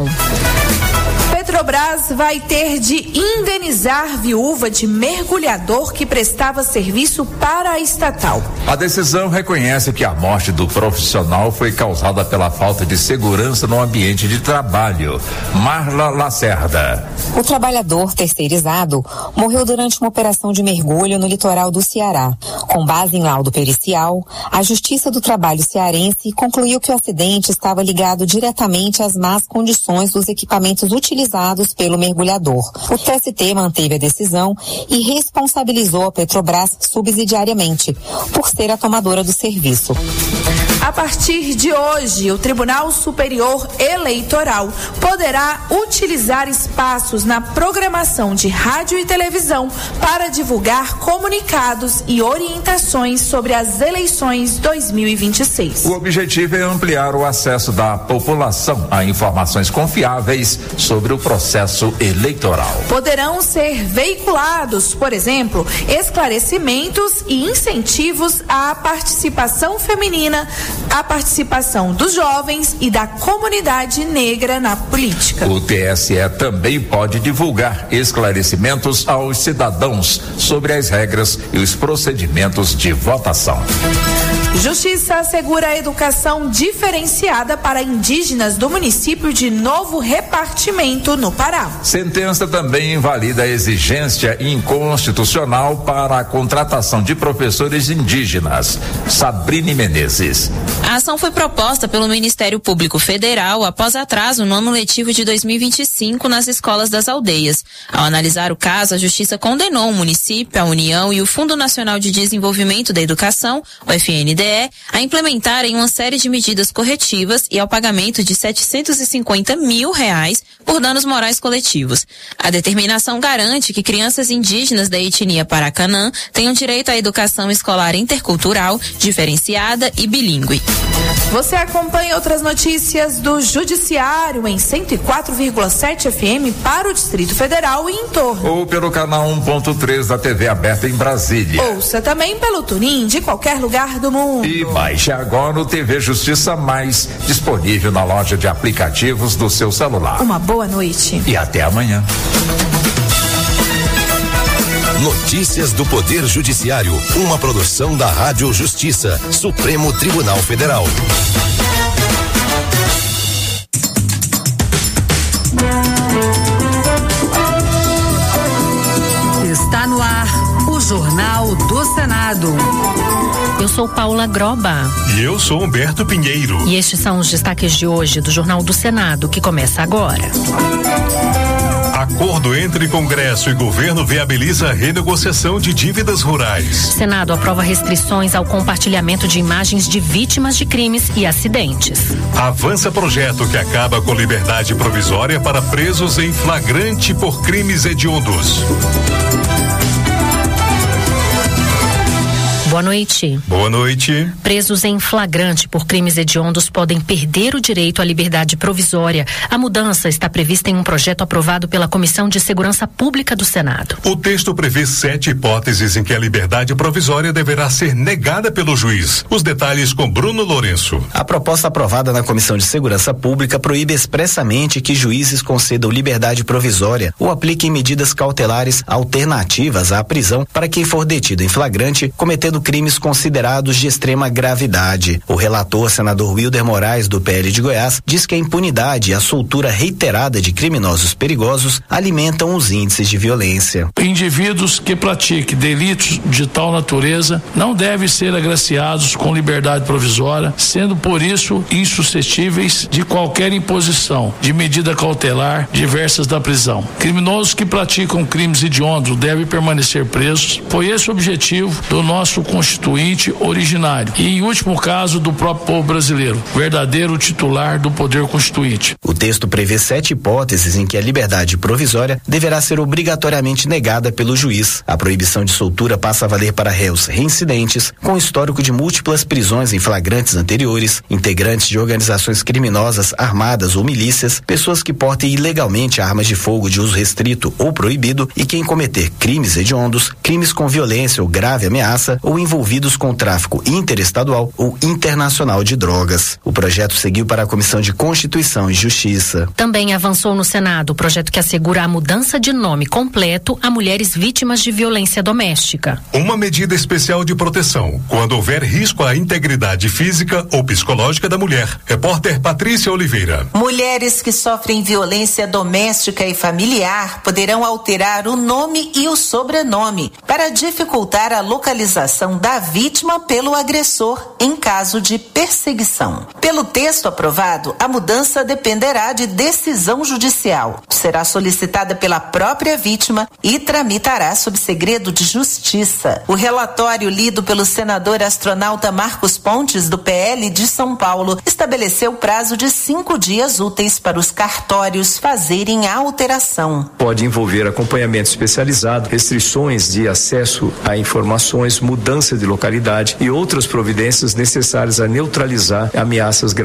Petrobras vai ter de indenizar viúva de mergulhador que prestava serviço para a estatal. A decisão reconhece que a morte do profissional foi causada pela falta de segurança no ambiente de trabalho. Marla Lacerda. O trabalhador terceirizado morreu durante uma operação de mergulho no litoral do Ceará. Com base em laudo pericial, a Justiça do Trabalho cearense concluiu que o acidente estava ligado diretamente às más condições dos equipamentos utilizados pelo mergulhador. O T S T manteve a decisão e responsabilizou a Petrobras subsidiariamente por ser a tomadora do serviço. A partir de hoje, o Tribunal Superior Eleitoral poderá utilizar espaços na programação de rádio e televisão para divulgar comunicados e orientações sobre as eleições dois mil e vinte e seis. O objetivo é ampliar o acesso da população a informações confiáveis sobre o processo eleitoral. Poderão ser veiculados, por exemplo, esclarecimentos e incentivos à participação feminina, à participação dos jovens e da comunidade negra na política. O T S E também pode divulgar esclarecimentos aos cidadãos sobre as regras e os procedimentos de votação. Justiça assegura a educação diferenciada para indígenas do município de Novo Repartimento, no Pará. Sentença também invalida a exigência inconstitucional para a contratação de professores indígenas. Sabrine Menezes. A ação foi proposta pelo Ministério Público Federal após atraso no ano letivo de dois mil e vinte e cinco nas escolas das aldeias. Ao analisar o caso, a Justiça condenou o município, a União e o Fundo Nacional de Desenvolvimento da Educação, o F N D E, a implementarem uma série de medidas corretivas e ao pagamento de setecentos e cinquenta mil reais por danos morais coletivos. A determinação garante que crianças indígenas da etnia Paracanã tenham direito à educação escolar intercultural, diferenciada e bilíngue. Você acompanha outras notícias do Judiciário em cento e quatro vírgula sete F M para o Distrito Federal e em torno. Ou pelo canal um ponto três da T V aberta em Brasília. Ouça também pelo Tunin de qualquer lugar do mundo. E baixe agora o T V Justiça Mais, disponível na loja de aplicativos do seu celular. Uma boa noite. E até amanhã. Notícias do Poder Judiciário, uma produção da Rádio Justiça, Supremo Tribunal Federal. Está no ar o Jornal do Senado. Eu sou Paula Groba. E eu sou Humberto Pinheiro. E estes são os destaques de hoje do Jornal do Senado, que começa agora. Acordo entre Congresso e governo viabiliza a renegociação de dívidas rurais. Senado aprova restrições ao compartilhamento de imagens de vítimas de crimes e acidentes. Avança projeto que acaba com liberdade provisória para presos em flagrante por crimes hediondos. Boa noite. Boa noite. Presos em flagrante por crimes hediondos podem perder o direito à liberdade provisória. A mudança está prevista em um projeto aprovado pela Comissão de Segurança Pública do Senado. O texto prevê sete hipóteses em que a liberdade provisória deverá ser negada pelo juiz. Os detalhes com Bruno Lourenço. A proposta aprovada na Comissão de Segurança Pública proíbe expressamente que juízes concedam liberdade provisória ou apliquem medidas cautelares alternativas à prisão para quem for detido em flagrante cometendo crimes considerados de extrema gravidade. O relator, senador Wilder Moraes, do P L de Goiás, diz que a impunidade e a soltura reiterada de criminosos perigosos alimentam os índices de violência. Indivíduos que pratiquem delitos de tal natureza não devem ser agraciados com liberdade provisória, sendo por isso insuscetíveis de qualquer imposição de medida cautelar diversas da prisão. Criminosos que praticam crimes hediondos devem permanecer presos. Foi esse o objetivo do nosso constituinte originário e, em último caso, do próprio povo brasileiro, verdadeiro titular do poder constituinte. O texto prevê sete hipóteses em que a liberdade provisória deverá ser obrigatoriamente negada pelo juiz. A proibição de soltura passa a valer para réus reincidentes, com histórico de múltiplas prisões em flagrantes anteriores, integrantes de organizações criminosas armadas ou milícias, pessoas que portem ilegalmente armas de fogo de uso restrito ou proibido e quem cometer crimes hediondos, crimes com violência ou grave ameaça ou envolvidos com tráfico interestadual ou internacional de drogas. O projeto seguiu para a Comissão de Constituição e Justiça. Também avançou no Senado o projeto que assegura a mudança de nome completo a mulheres vítimas de violência doméstica. Uma medida especial de proteção quando houver risco à integridade física ou psicológica da mulher. Repórter Patrícia Oliveira. Mulheres que sofrem violência doméstica e familiar poderão alterar o nome e o sobrenome para dificultar a localização da vítima pelo agressor em caso de perseguição. Pelo texto aprovado, a mudança dependerá de decisão judicial. Será solicitada pela própria vítima e tramitará sob segredo de justiça. O relatório lido pelo senador astronauta Marcos Pontes, do P L de São Paulo, estabeleceu prazo de cinco dias úteis para os cartórios fazerem a alteração. Pode envolver acompanhamento especializado, restrições de acesso a informações, mudança de localidade e outras providências necessárias a neutralizar ameaças graves.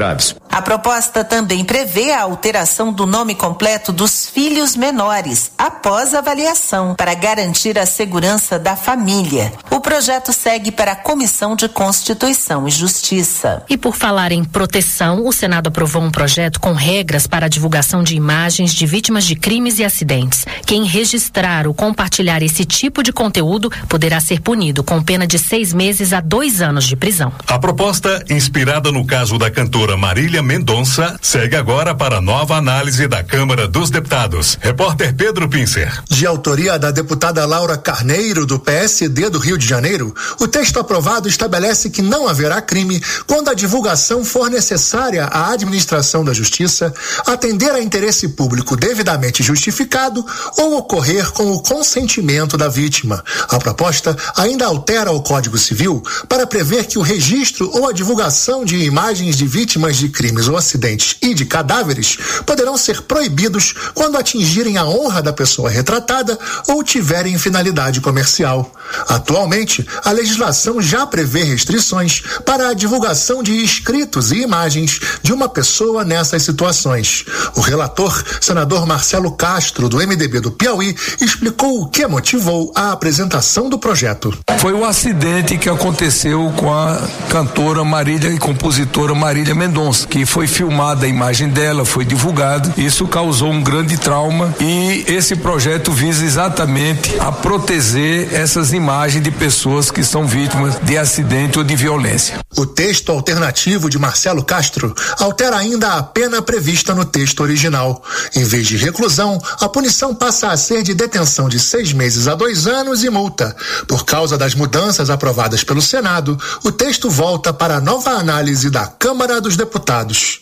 A proposta também prevê a alteração do nome completo dos filhos menores, após avaliação, para garantir a segurança da família. O projeto segue para a Comissão de Constituição e Justiça. E por falar em proteção, o Senado aprovou um projeto com regras para a divulgação de imagens de vítimas de crimes e acidentes. Quem registrar ou compartilhar esse tipo de conteúdo poderá ser punido com pena de seis meses a dois anos de prisão. A proposta, inspirada no caso da cantora Marília Mendonça, segue agora para nova análise da Câmara dos Deputados. Repórter Pedro Pincer. De autoria da deputada Laura Carneiro, do P S D do Rio de Janeiro, o texto aprovado estabelece que não haverá crime quando a divulgação for necessária à administração da justiça, atender a interesse público devidamente justificado ou ocorrer com o consentimento da vítima. A proposta ainda altera o Código Civil para prever que o registro ou a divulgação de imagens de vítimas de crimes ou acidentes e de cadáveres poderão ser proibidos quando atingirem a honra da pessoa retratada ou tiverem finalidade comercial. Atualmente, a legislação já prevê restrições para a divulgação de escritos e imagens de uma pessoa nessas situações. O relator, senador Marcelo Castro, do M D B do Piauí, explicou o que motivou a apresentação do projeto. Foi o acidente que aconteceu com a cantora Marília e compositora Marília Mendonça, que foi filmada a imagem dela, foi divulgado. Isso causou um grande trauma e esse projeto visa exatamente a proteger essas imagens de pessoas que são vítimas de acidente ou de violência. O texto alternativo de Marcelo Castro altera ainda a pena prevista no texto original. Em vez de reclusão, a punição passa a ser de detenção de seis meses a dois anos e multa. Por causa das mudanças aprovadas pelo Senado, o texto volta para a nova análise da Câmara dos Deputados.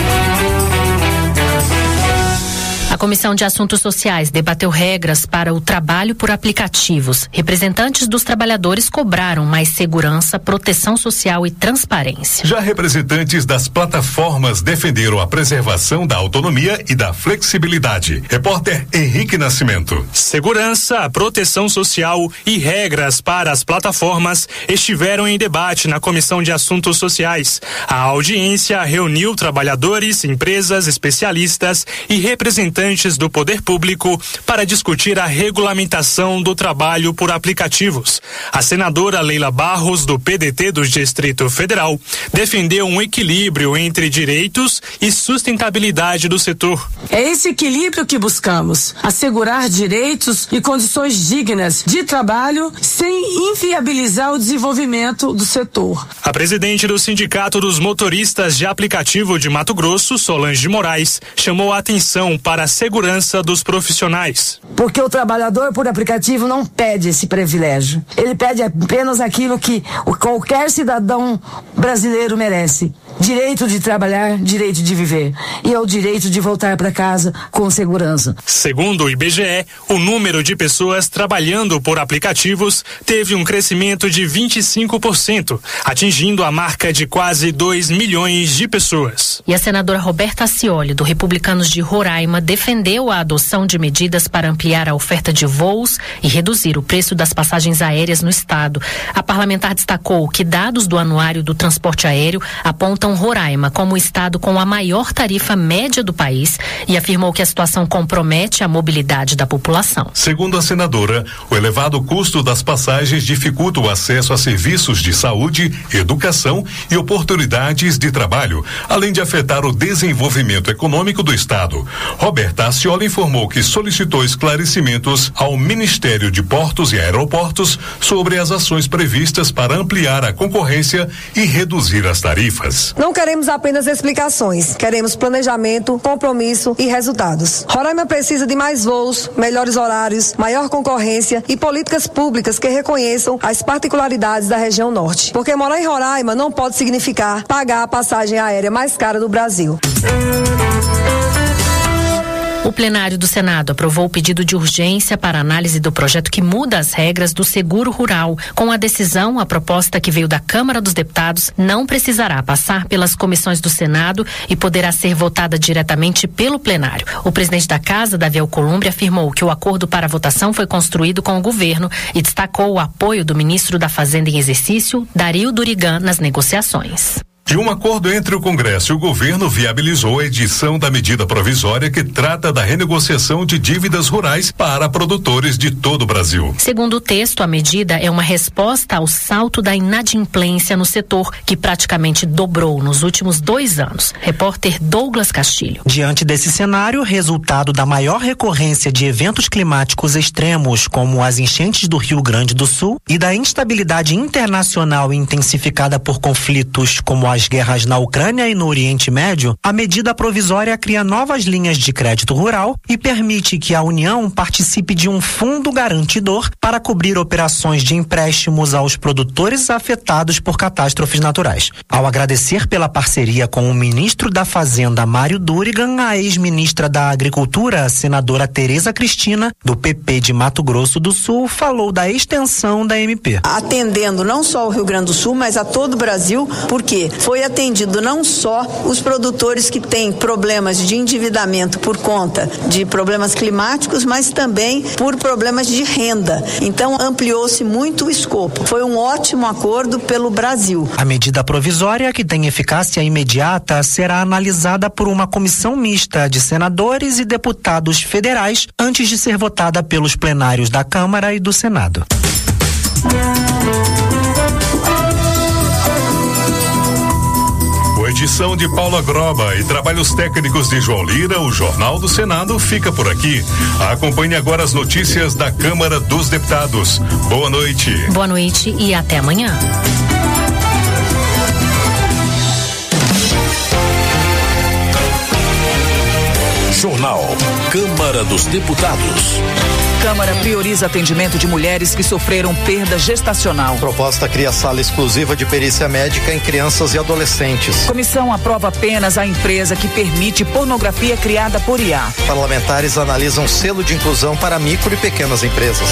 A Comissão de Assuntos Sociais debateu regras para o trabalho por aplicativos. Representantes dos trabalhadores cobraram mais segurança, proteção social e transparência. Já representantes das plataformas defenderam a preservação da autonomia e da flexibilidade. Repórter Henrique Nascimento. Segurança, proteção social e regras para as plataformas estiveram em debate na Comissão de Assuntos Sociais. A audiência reuniu trabalhadores, empresas, especialistas e representantes do poder público para discutir a regulamentação do trabalho por aplicativos. A senadora Leila Barros, do P D T do Distrito Federal, defendeu um equilíbrio entre direitos e sustentabilidade do setor. É esse equilíbrio que buscamos, assegurar direitos e condições dignas de trabalho sem inviabilizar o desenvolvimento do setor. A presidente do Sindicato dos Motoristas de Aplicativo de Mato Grosso, Solange de Moraes, chamou a atenção para a segurança dos profissionais. Porque o trabalhador por aplicativo não pede esse privilégio. Ele pede apenas aquilo que qualquer cidadão brasileiro merece. Direito de trabalhar, direito de viver. E é o direito de voltar para casa com segurança. Segundo o I B G E, o número de pessoas trabalhando por aplicativos teve um crescimento de vinte e cinco por cento, atingindo a marca de quase dois milhões de pessoas. E a senadora Roberta Acioli, do Republicanos de Roraima, defendeu a adoção de medidas para ampliar a oferta de voos e reduzir o preço das passagens aéreas no estado. A parlamentar destacou que dados do Anuário do Transporte Aéreo apontam Roraima como o estado com a maior tarifa média do país e afirmou que a situação compromete a mobilidade da população. Segundo a senadora, o elevado custo das passagens dificulta o acesso a serviços de saúde, educação e oportunidades de trabalho, além de afetar o desenvolvimento econômico do estado. Roberta Acioli informou que solicitou esclarecimentos ao Ministério de Portos e Aeroportos sobre as ações previstas para ampliar a concorrência e reduzir as tarifas. Não queremos apenas explicações, queremos planejamento, compromisso e resultados. Roraima precisa de mais voos, melhores horários, maior concorrência e políticas públicas que reconheçam as particularidades da região norte. Porque morar em Roraima não pode significar pagar a passagem aérea mais cara do Brasil. O plenário do Senado aprovou o pedido de urgência para análise do projeto que muda as regras do seguro rural. Com a decisão, a proposta que veio da Câmara dos Deputados não precisará passar pelas comissões do Senado e poderá ser votada diretamente pelo plenário. O presidente da Casa, Davi Alcolumbre, afirmou que o acordo para a votação foi construído com o governo e destacou o apoio do ministro da Fazenda em exercício, Dario Durigan, nas negociações. De um acordo entre o Congresso e o governo, viabilizou a edição da medida provisória que trata da renegociação de dívidas rurais para produtores de todo o Brasil. Segundo o texto, a medida é uma resposta ao salto da inadimplência no setor, que praticamente dobrou nos últimos dois anos. Repórter Douglas Castilho. Diante desse cenário, resultado da maior recorrência de eventos climáticos extremos, como as enchentes do Rio Grande do Sul, e da instabilidade internacional intensificada por conflitos como a as guerras na Ucrânia e no Oriente Médio, a medida provisória cria novas linhas de crédito rural e permite que a União participe de um fundo garantidor para cobrir operações de empréstimos aos produtores afetados por catástrofes naturais. Ao agradecer pela parceria com o ministro da Fazenda, Mário Durigan, a ex-ministra da Agricultura, a senadora Tereza Cristina, do P P de Mato Grosso do Sul, falou da extensão da M P. Atendendo não só o Rio Grande do Sul, mas a todo o Brasil, porque foi atendido não só os produtores que têm problemas de endividamento por conta de problemas climáticos, mas também por problemas de renda. Então, ampliou-se muito o escopo. Foi um ótimo acordo pelo Brasil. A medida provisória, que tem eficácia imediata, será analisada por uma comissão mista de senadores e deputados federais antes de ser votada pelos plenários da Câmara e do Senado. Edição de Paula Groba e trabalhos técnicos de João Lira, o Jornal do Senado fica por aqui. Acompanhe agora as notícias da Câmara dos Deputados. Boa noite. Boa noite e até amanhã. Jornal Câmara dos Deputados. Câmara prioriza atendimento de mulheres que sofreram perda gestacional. Proposta cria sala exclusiva de perícia médica em crianças e adolescentes. Comissão aprova apenas a empresa que permite pornografia criada por I A. Parlamentares analisam selo de inclusão para micro e pequenas empresas.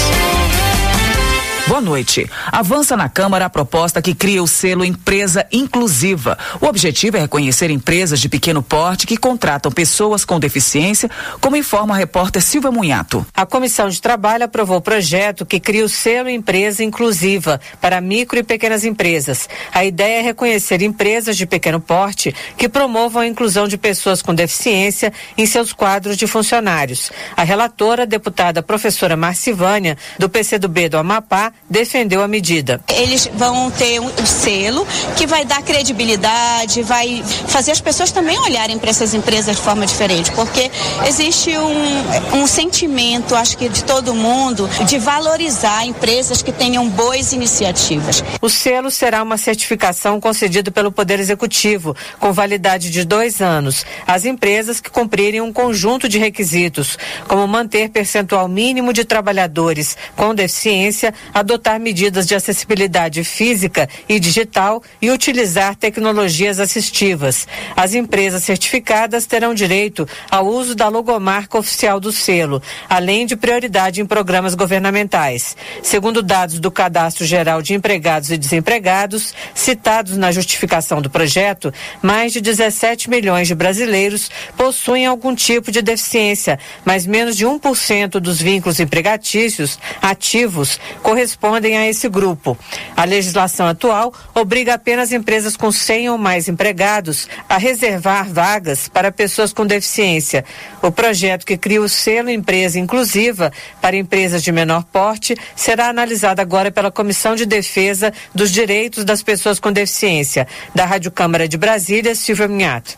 Boa noite. Avança na Câmara a proposta que cria o selo Empresa Inclusiva. O objetivo é reconhecer empresas de pequeno porte que contratam pessoas com deficiência, como informa a repórter Silvia Munhato. A Comissão de Trabalho aprovou o projeto que cria o selo Empresa Inclusiva para micro e pequenas empresas. A ideia é reconhecer empresas de pequeno porte que promovam a inclusão de pessoas com deficiência em seus quadros de funcionários. A relatora, a deputada professora Marcivânia, do P C do B do Amapá, defendeu a medida. Eles vão ter um, um selo que vai dar credibilidade, vai fazer as pessoas também olharem para essas empresas de forma diferente, porque existe um, um sentimento, acho que de todo mundo, de valorizar empresas que tenham boas iniciativas. O selo será uma certificação concedida pelo Poder Executivo, com validade de dois anos, às empresas que cumprirem um conjunto de requisitos, como manter percentual mínimo de trabalhadores com deficiência, adotar medidas de acessibilidade física e digital e utilizar tecnologias assistivas. As empresas certificadas terão direito ao uso da logomarca oficial do selo, além de prioridade em programas governamentais. Segundo dados do Cadastro Geral de Empregados e Desempregados, citados na justificação do projeto, mais de dezessete milhões de brasileiros possuem algum tipo de deficiência, mas menos de um por cento dos vínculos empregatícios ativos correspondem a esse grupo. A legislação atual obriga apenas empresas com cem ou mais empregados a reservar vagas para pessoas com deficiência. O projeto que cria o selo Empresa Inclusiva para empresas de menor porte será analisado agora pela Comissão de Defesa dos Direitos das Pessoas com Deficiência. Da Rádio Câmara de Brasília, Silvia Minhato.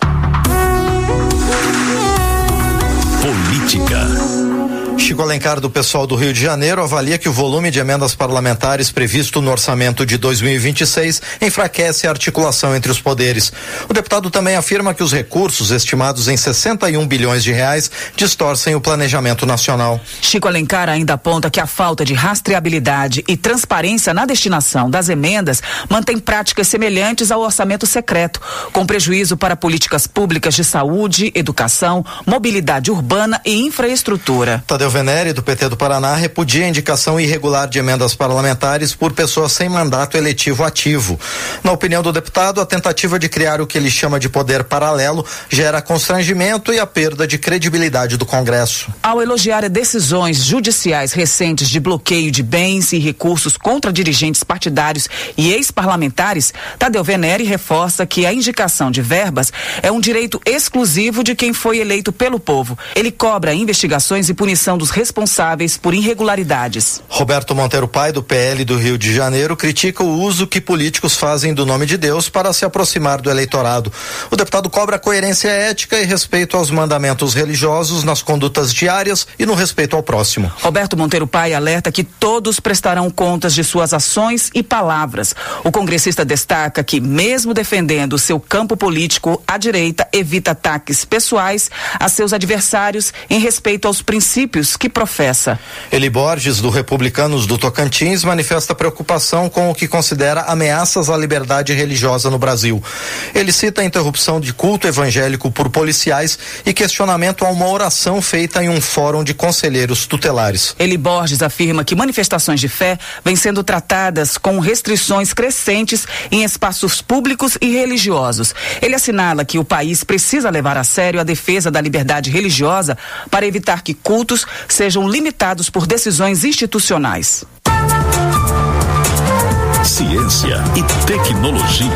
Política. Chico Alencar, do pessoal do Rio de Janeiro, avalia que o volume de emendas parlamentares previsto no orçamento de dois mil e vinte e seis enfraquece a articulação entre os poderes. O deputado também afirma que os recursos, estimados em sessenta e um bilhões de reais, distorcem o planejamento nacional. Chico Alencar ainda aponta que a falta de rastreabilidade e transparência na destinação das emendas mantém práticas semelhantes ao orçamento secreto, com prejuízo para políticas públicas de saúde, educação, mobilidade urbana Urbana e Infraestrutura. Tadeu Venere, do P T do Paraná, repudia a indicação irregular de emendas parlamentares por pessoas sem mandato eletivo ativo. Na opinião do deputado, a tentativa de criar o que ele chama de poder paralelo gera constrangimento e a perda de credibilidade do Congresso. Ao elogiar decisões judiciais recentes de bloqueio de bens e recursos contra dirigentes partidários e ex-parlamentares, Tadeu Venere reforça que a indicação de verbas é um direito exclusivo de quem foi eleito pelo povo. Ele cobra investigações e punição dos responsáveis por irregularidades. Roberto Monteiro Pai, do P L do Rio de Janeiro, critica o uso que políticos fazem do nome de Deus para se aproximar do eleitorado. O deputado cobra coerência ética e respeito aos mandamentos religiosos nas condutas diárias e no respeito ao próximo. Roberto Monteiro Pai alerta que todos prestarão contas de suas ações e palavras. O congressista destaca que, mesmo defendendo seu campo político, a direita evita ataques pessoais a seus adversários em respeito aos princípios que professa. Eli Borges, do Republicanos do Tocantins, manifesta preocupação com o que considera ameaças à liberdade religiosa no Brasil. Ele cita a interrupção de culto evangélico por policiais e questionamento a uma oração feita em um fórum de conselheiros tutelares. Eli Borges afirma que manifestações de fé vêm sendo tratadas com restrições crescentes em espaços públicos e religiosos. Ele assinala que o país precisa levar a sério a defesa da liberdade religiosa para evitar que cultos sejam limitados por decisões institucionais. Ciência e tecnologia.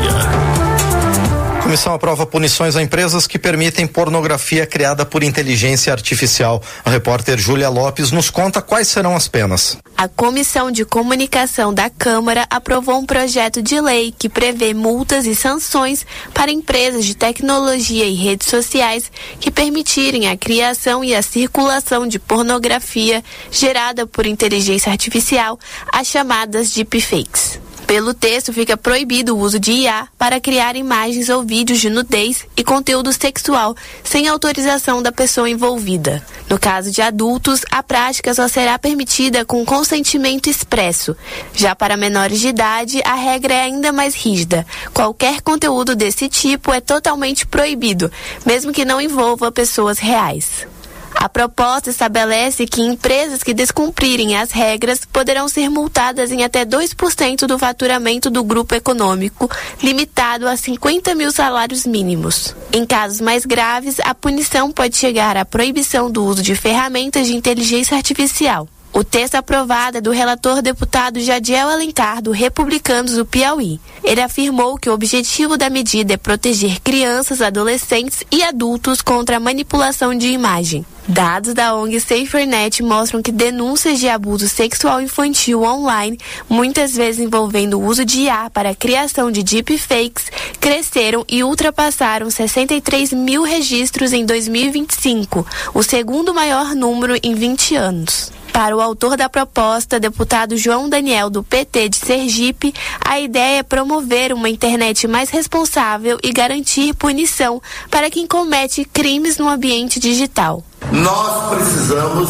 A comissão aprova punições a empresas que permitem pornografia criada por inteligência artificial. A repórter Júlia Lopes nos conta quais serão as penas. A Comissão de Comunicação da Câmara aprovou um projeto de lei que prevê multas e sanções para empresas de tecnologia e redes sociais que permitirem a criação e a circulação de pornografia gerada por inteligência artificial, as chamadas deepfakes. Pelo texto, fica proibido o uso de I A para criar imagens ou vídeos de nudez e conteúdo sexual sem autorização da pessoa envolvida. No caso de adultos, a prática só será permitida com consentimento expresso. Já para menores de idade, a regra é ainda mais rígida. Qualquer conteúdo desse tipo é totalmente proibido, mesmo que não envolva pessoas reais. A proposta estabelece que empresas que descumprirem as regras poderão ser multadas em até dois por cento do faturamento do grupo econômico, limitado a cinquenta mil salários mínimos. Em casos mais graves, a punição pode chegar à proibição do uso de ferramentas de inteligência artificial. O texto aprovado é do relator deputado Jadiel Alencar, do Republicanos do Piauí. Ele afirmou que o objetivo da medida é proteger crianças, adolescentes e adultos contra a manipulação de imagem. Dados da O N G SaferNet mostram que denúncias de abuso sexual infantil online, muitas vezes envolvendo o uso de I A para a criação de deepfakes, cresceram e ultrapassaram sessenta e três mil registros em dois mil e vinte e cinco, o segundo maior número em vinte anos. Para o autor da proposta, deputado João Daniel, do P T de Sergipe, a ideia é promover uma internet mais responsável e garantir punição para quem comete crimes no ambiente digital. Nós precisamos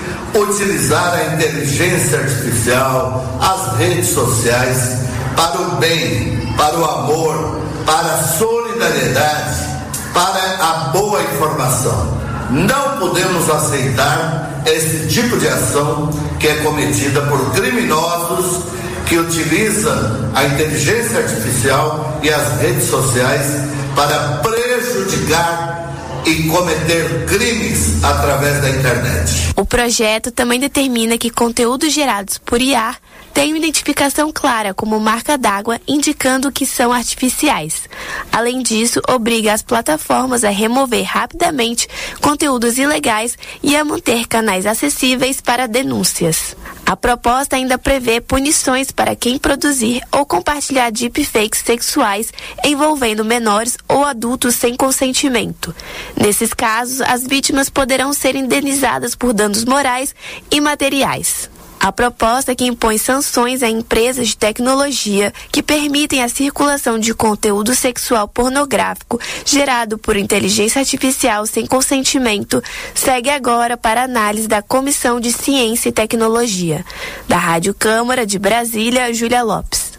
utilizar a inteligência artificial, as redes sociais, para o bem, para o amor, para a solidariedade, para a boa informação. Não podemos aceitar esse tipo de ação que é cometida por criminosos que utilizam a inteligência artificial e as redes sociais para prejudicar e cometer crimes através da internet. O projeto também determina que conteúdos gerados por I A tenham identificação clara como marca d'água, indicando que são artificiais. Além disso, obriga as plataformas a remover rapidamente conteúdos ilegais e a manter canais acessíveis para denúncias. A proposta ainda prevê punições para quem produzir ou compartilhar deepfakes sexuais envolvendo menores ou adultos sem consentimento. Nesses casos, as vítimas poderão ser indenizadas por danos morais e materiais. A proposta é que impõe sanções a empresas de tecnologia que permitem a circulação de conteúdo sexual pornográfico gerado por inteligência artificial sem consentimento segue agora para análise da Comissão de Ciência e Tecnologia. Da Rádio Câmara de Brasília, Júlia Lopes.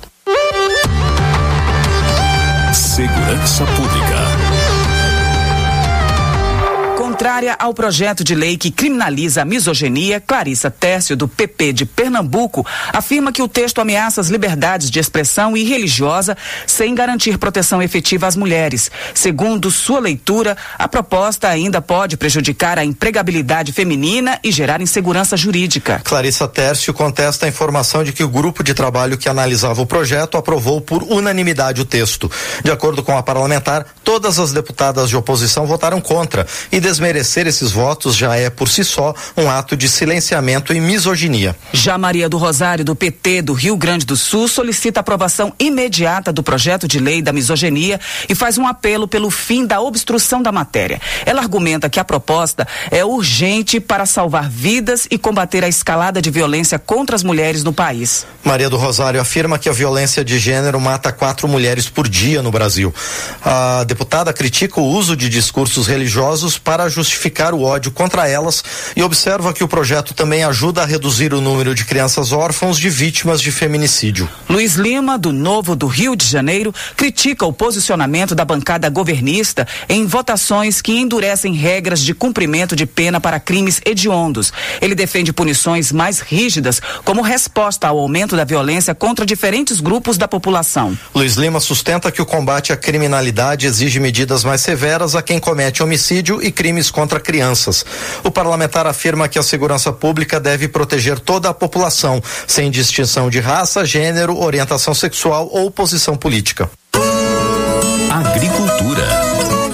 Segurança Pública. Contrária ao projeto de lei que criminaliza a misoginia, Clarissa Tércio, do P P de Pernambuco, afirma que o texto ameaça as liberdades de expressão e religiosa sem garantir proteção efetiva às mulheres. Segundo sua leitura, a proposta ainda pode prejudicar a empregabilidade feminina e gerar insegurança jurídica. Clarissa Tércio contesta a informação de que o grupo de trabalho que analisava o projeto aprovou por unanimidade o texto. De acordo com a parlamentar, todas as deputadas de oposição votaram contra e desmerecer esses votos já é por si só um ato de silenciamento e misoginia. Já Maria do Rosário, do P T do Rio Grande do Sul, solicita a aprovação imediata do projeto de lei da misoginia e faz um apelo pelo fim da obstrução da matéria. Ela argumenta que a proposta é urgente para salvar vidas e combater a escalada de violência contra as mulheres no país. Maria do Rosário afirma que a violência de gênero mata quatro mulheres por dia no Brasil. A deputada critica o uso de discursos religiosos para justificar o ódio contra elas e observa que o projeto também ajuda a reduzir o número de crianças órfãos de vítimas de feminicídio. Luiz Lima, do Novo do Rio de Janeiro, critica o posicionamento da bancada governista em votações que endurecem regras de cumprimento de pena para crimes hediondos. Ele defende punições mais rígidas como resposta ao aumento da violência contra diferentes grupos da população. Luiz Lima sustenta que o combate à criminalidade exige medidas mais severas a quem comete homicídio e crimes contra crianças. O parlamentar afirma que a segurança pública deve proteger toda a população, sem distinção de raça, gênero, orientação sexual ou posição política. Agricultura.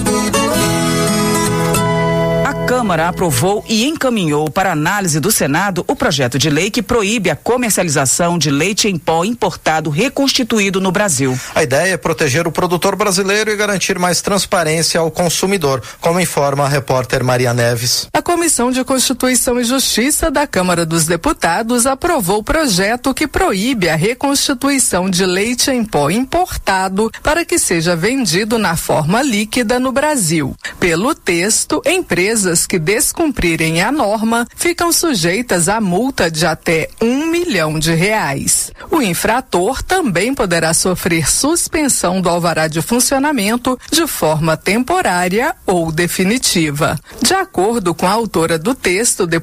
A Câmara aprovou e encaminhou para análise do Senado o projeto de lei que proíbe a comercialização de leite em pó importado reconstituído no Brasil. A ideia é proteger o produtor brasileiro e garantir mais transparência ao consumidor, como informa a repórter Maria Neves. A Comissão de Constituição e Justiça da Câmara dos Deputados aprovou o projeto que proíbe a reconstituição de leite em pó importado para que seja vendido na forma líquida no Brasil. Pelo texto, empresas que descumprirem a norma ficam sujeitas a multa de até um milhão de reais. O infrator também poderá sofrer suspensão do alvará de funcionamento de forma temporária ou definitiva. De acordo com a autora do texto,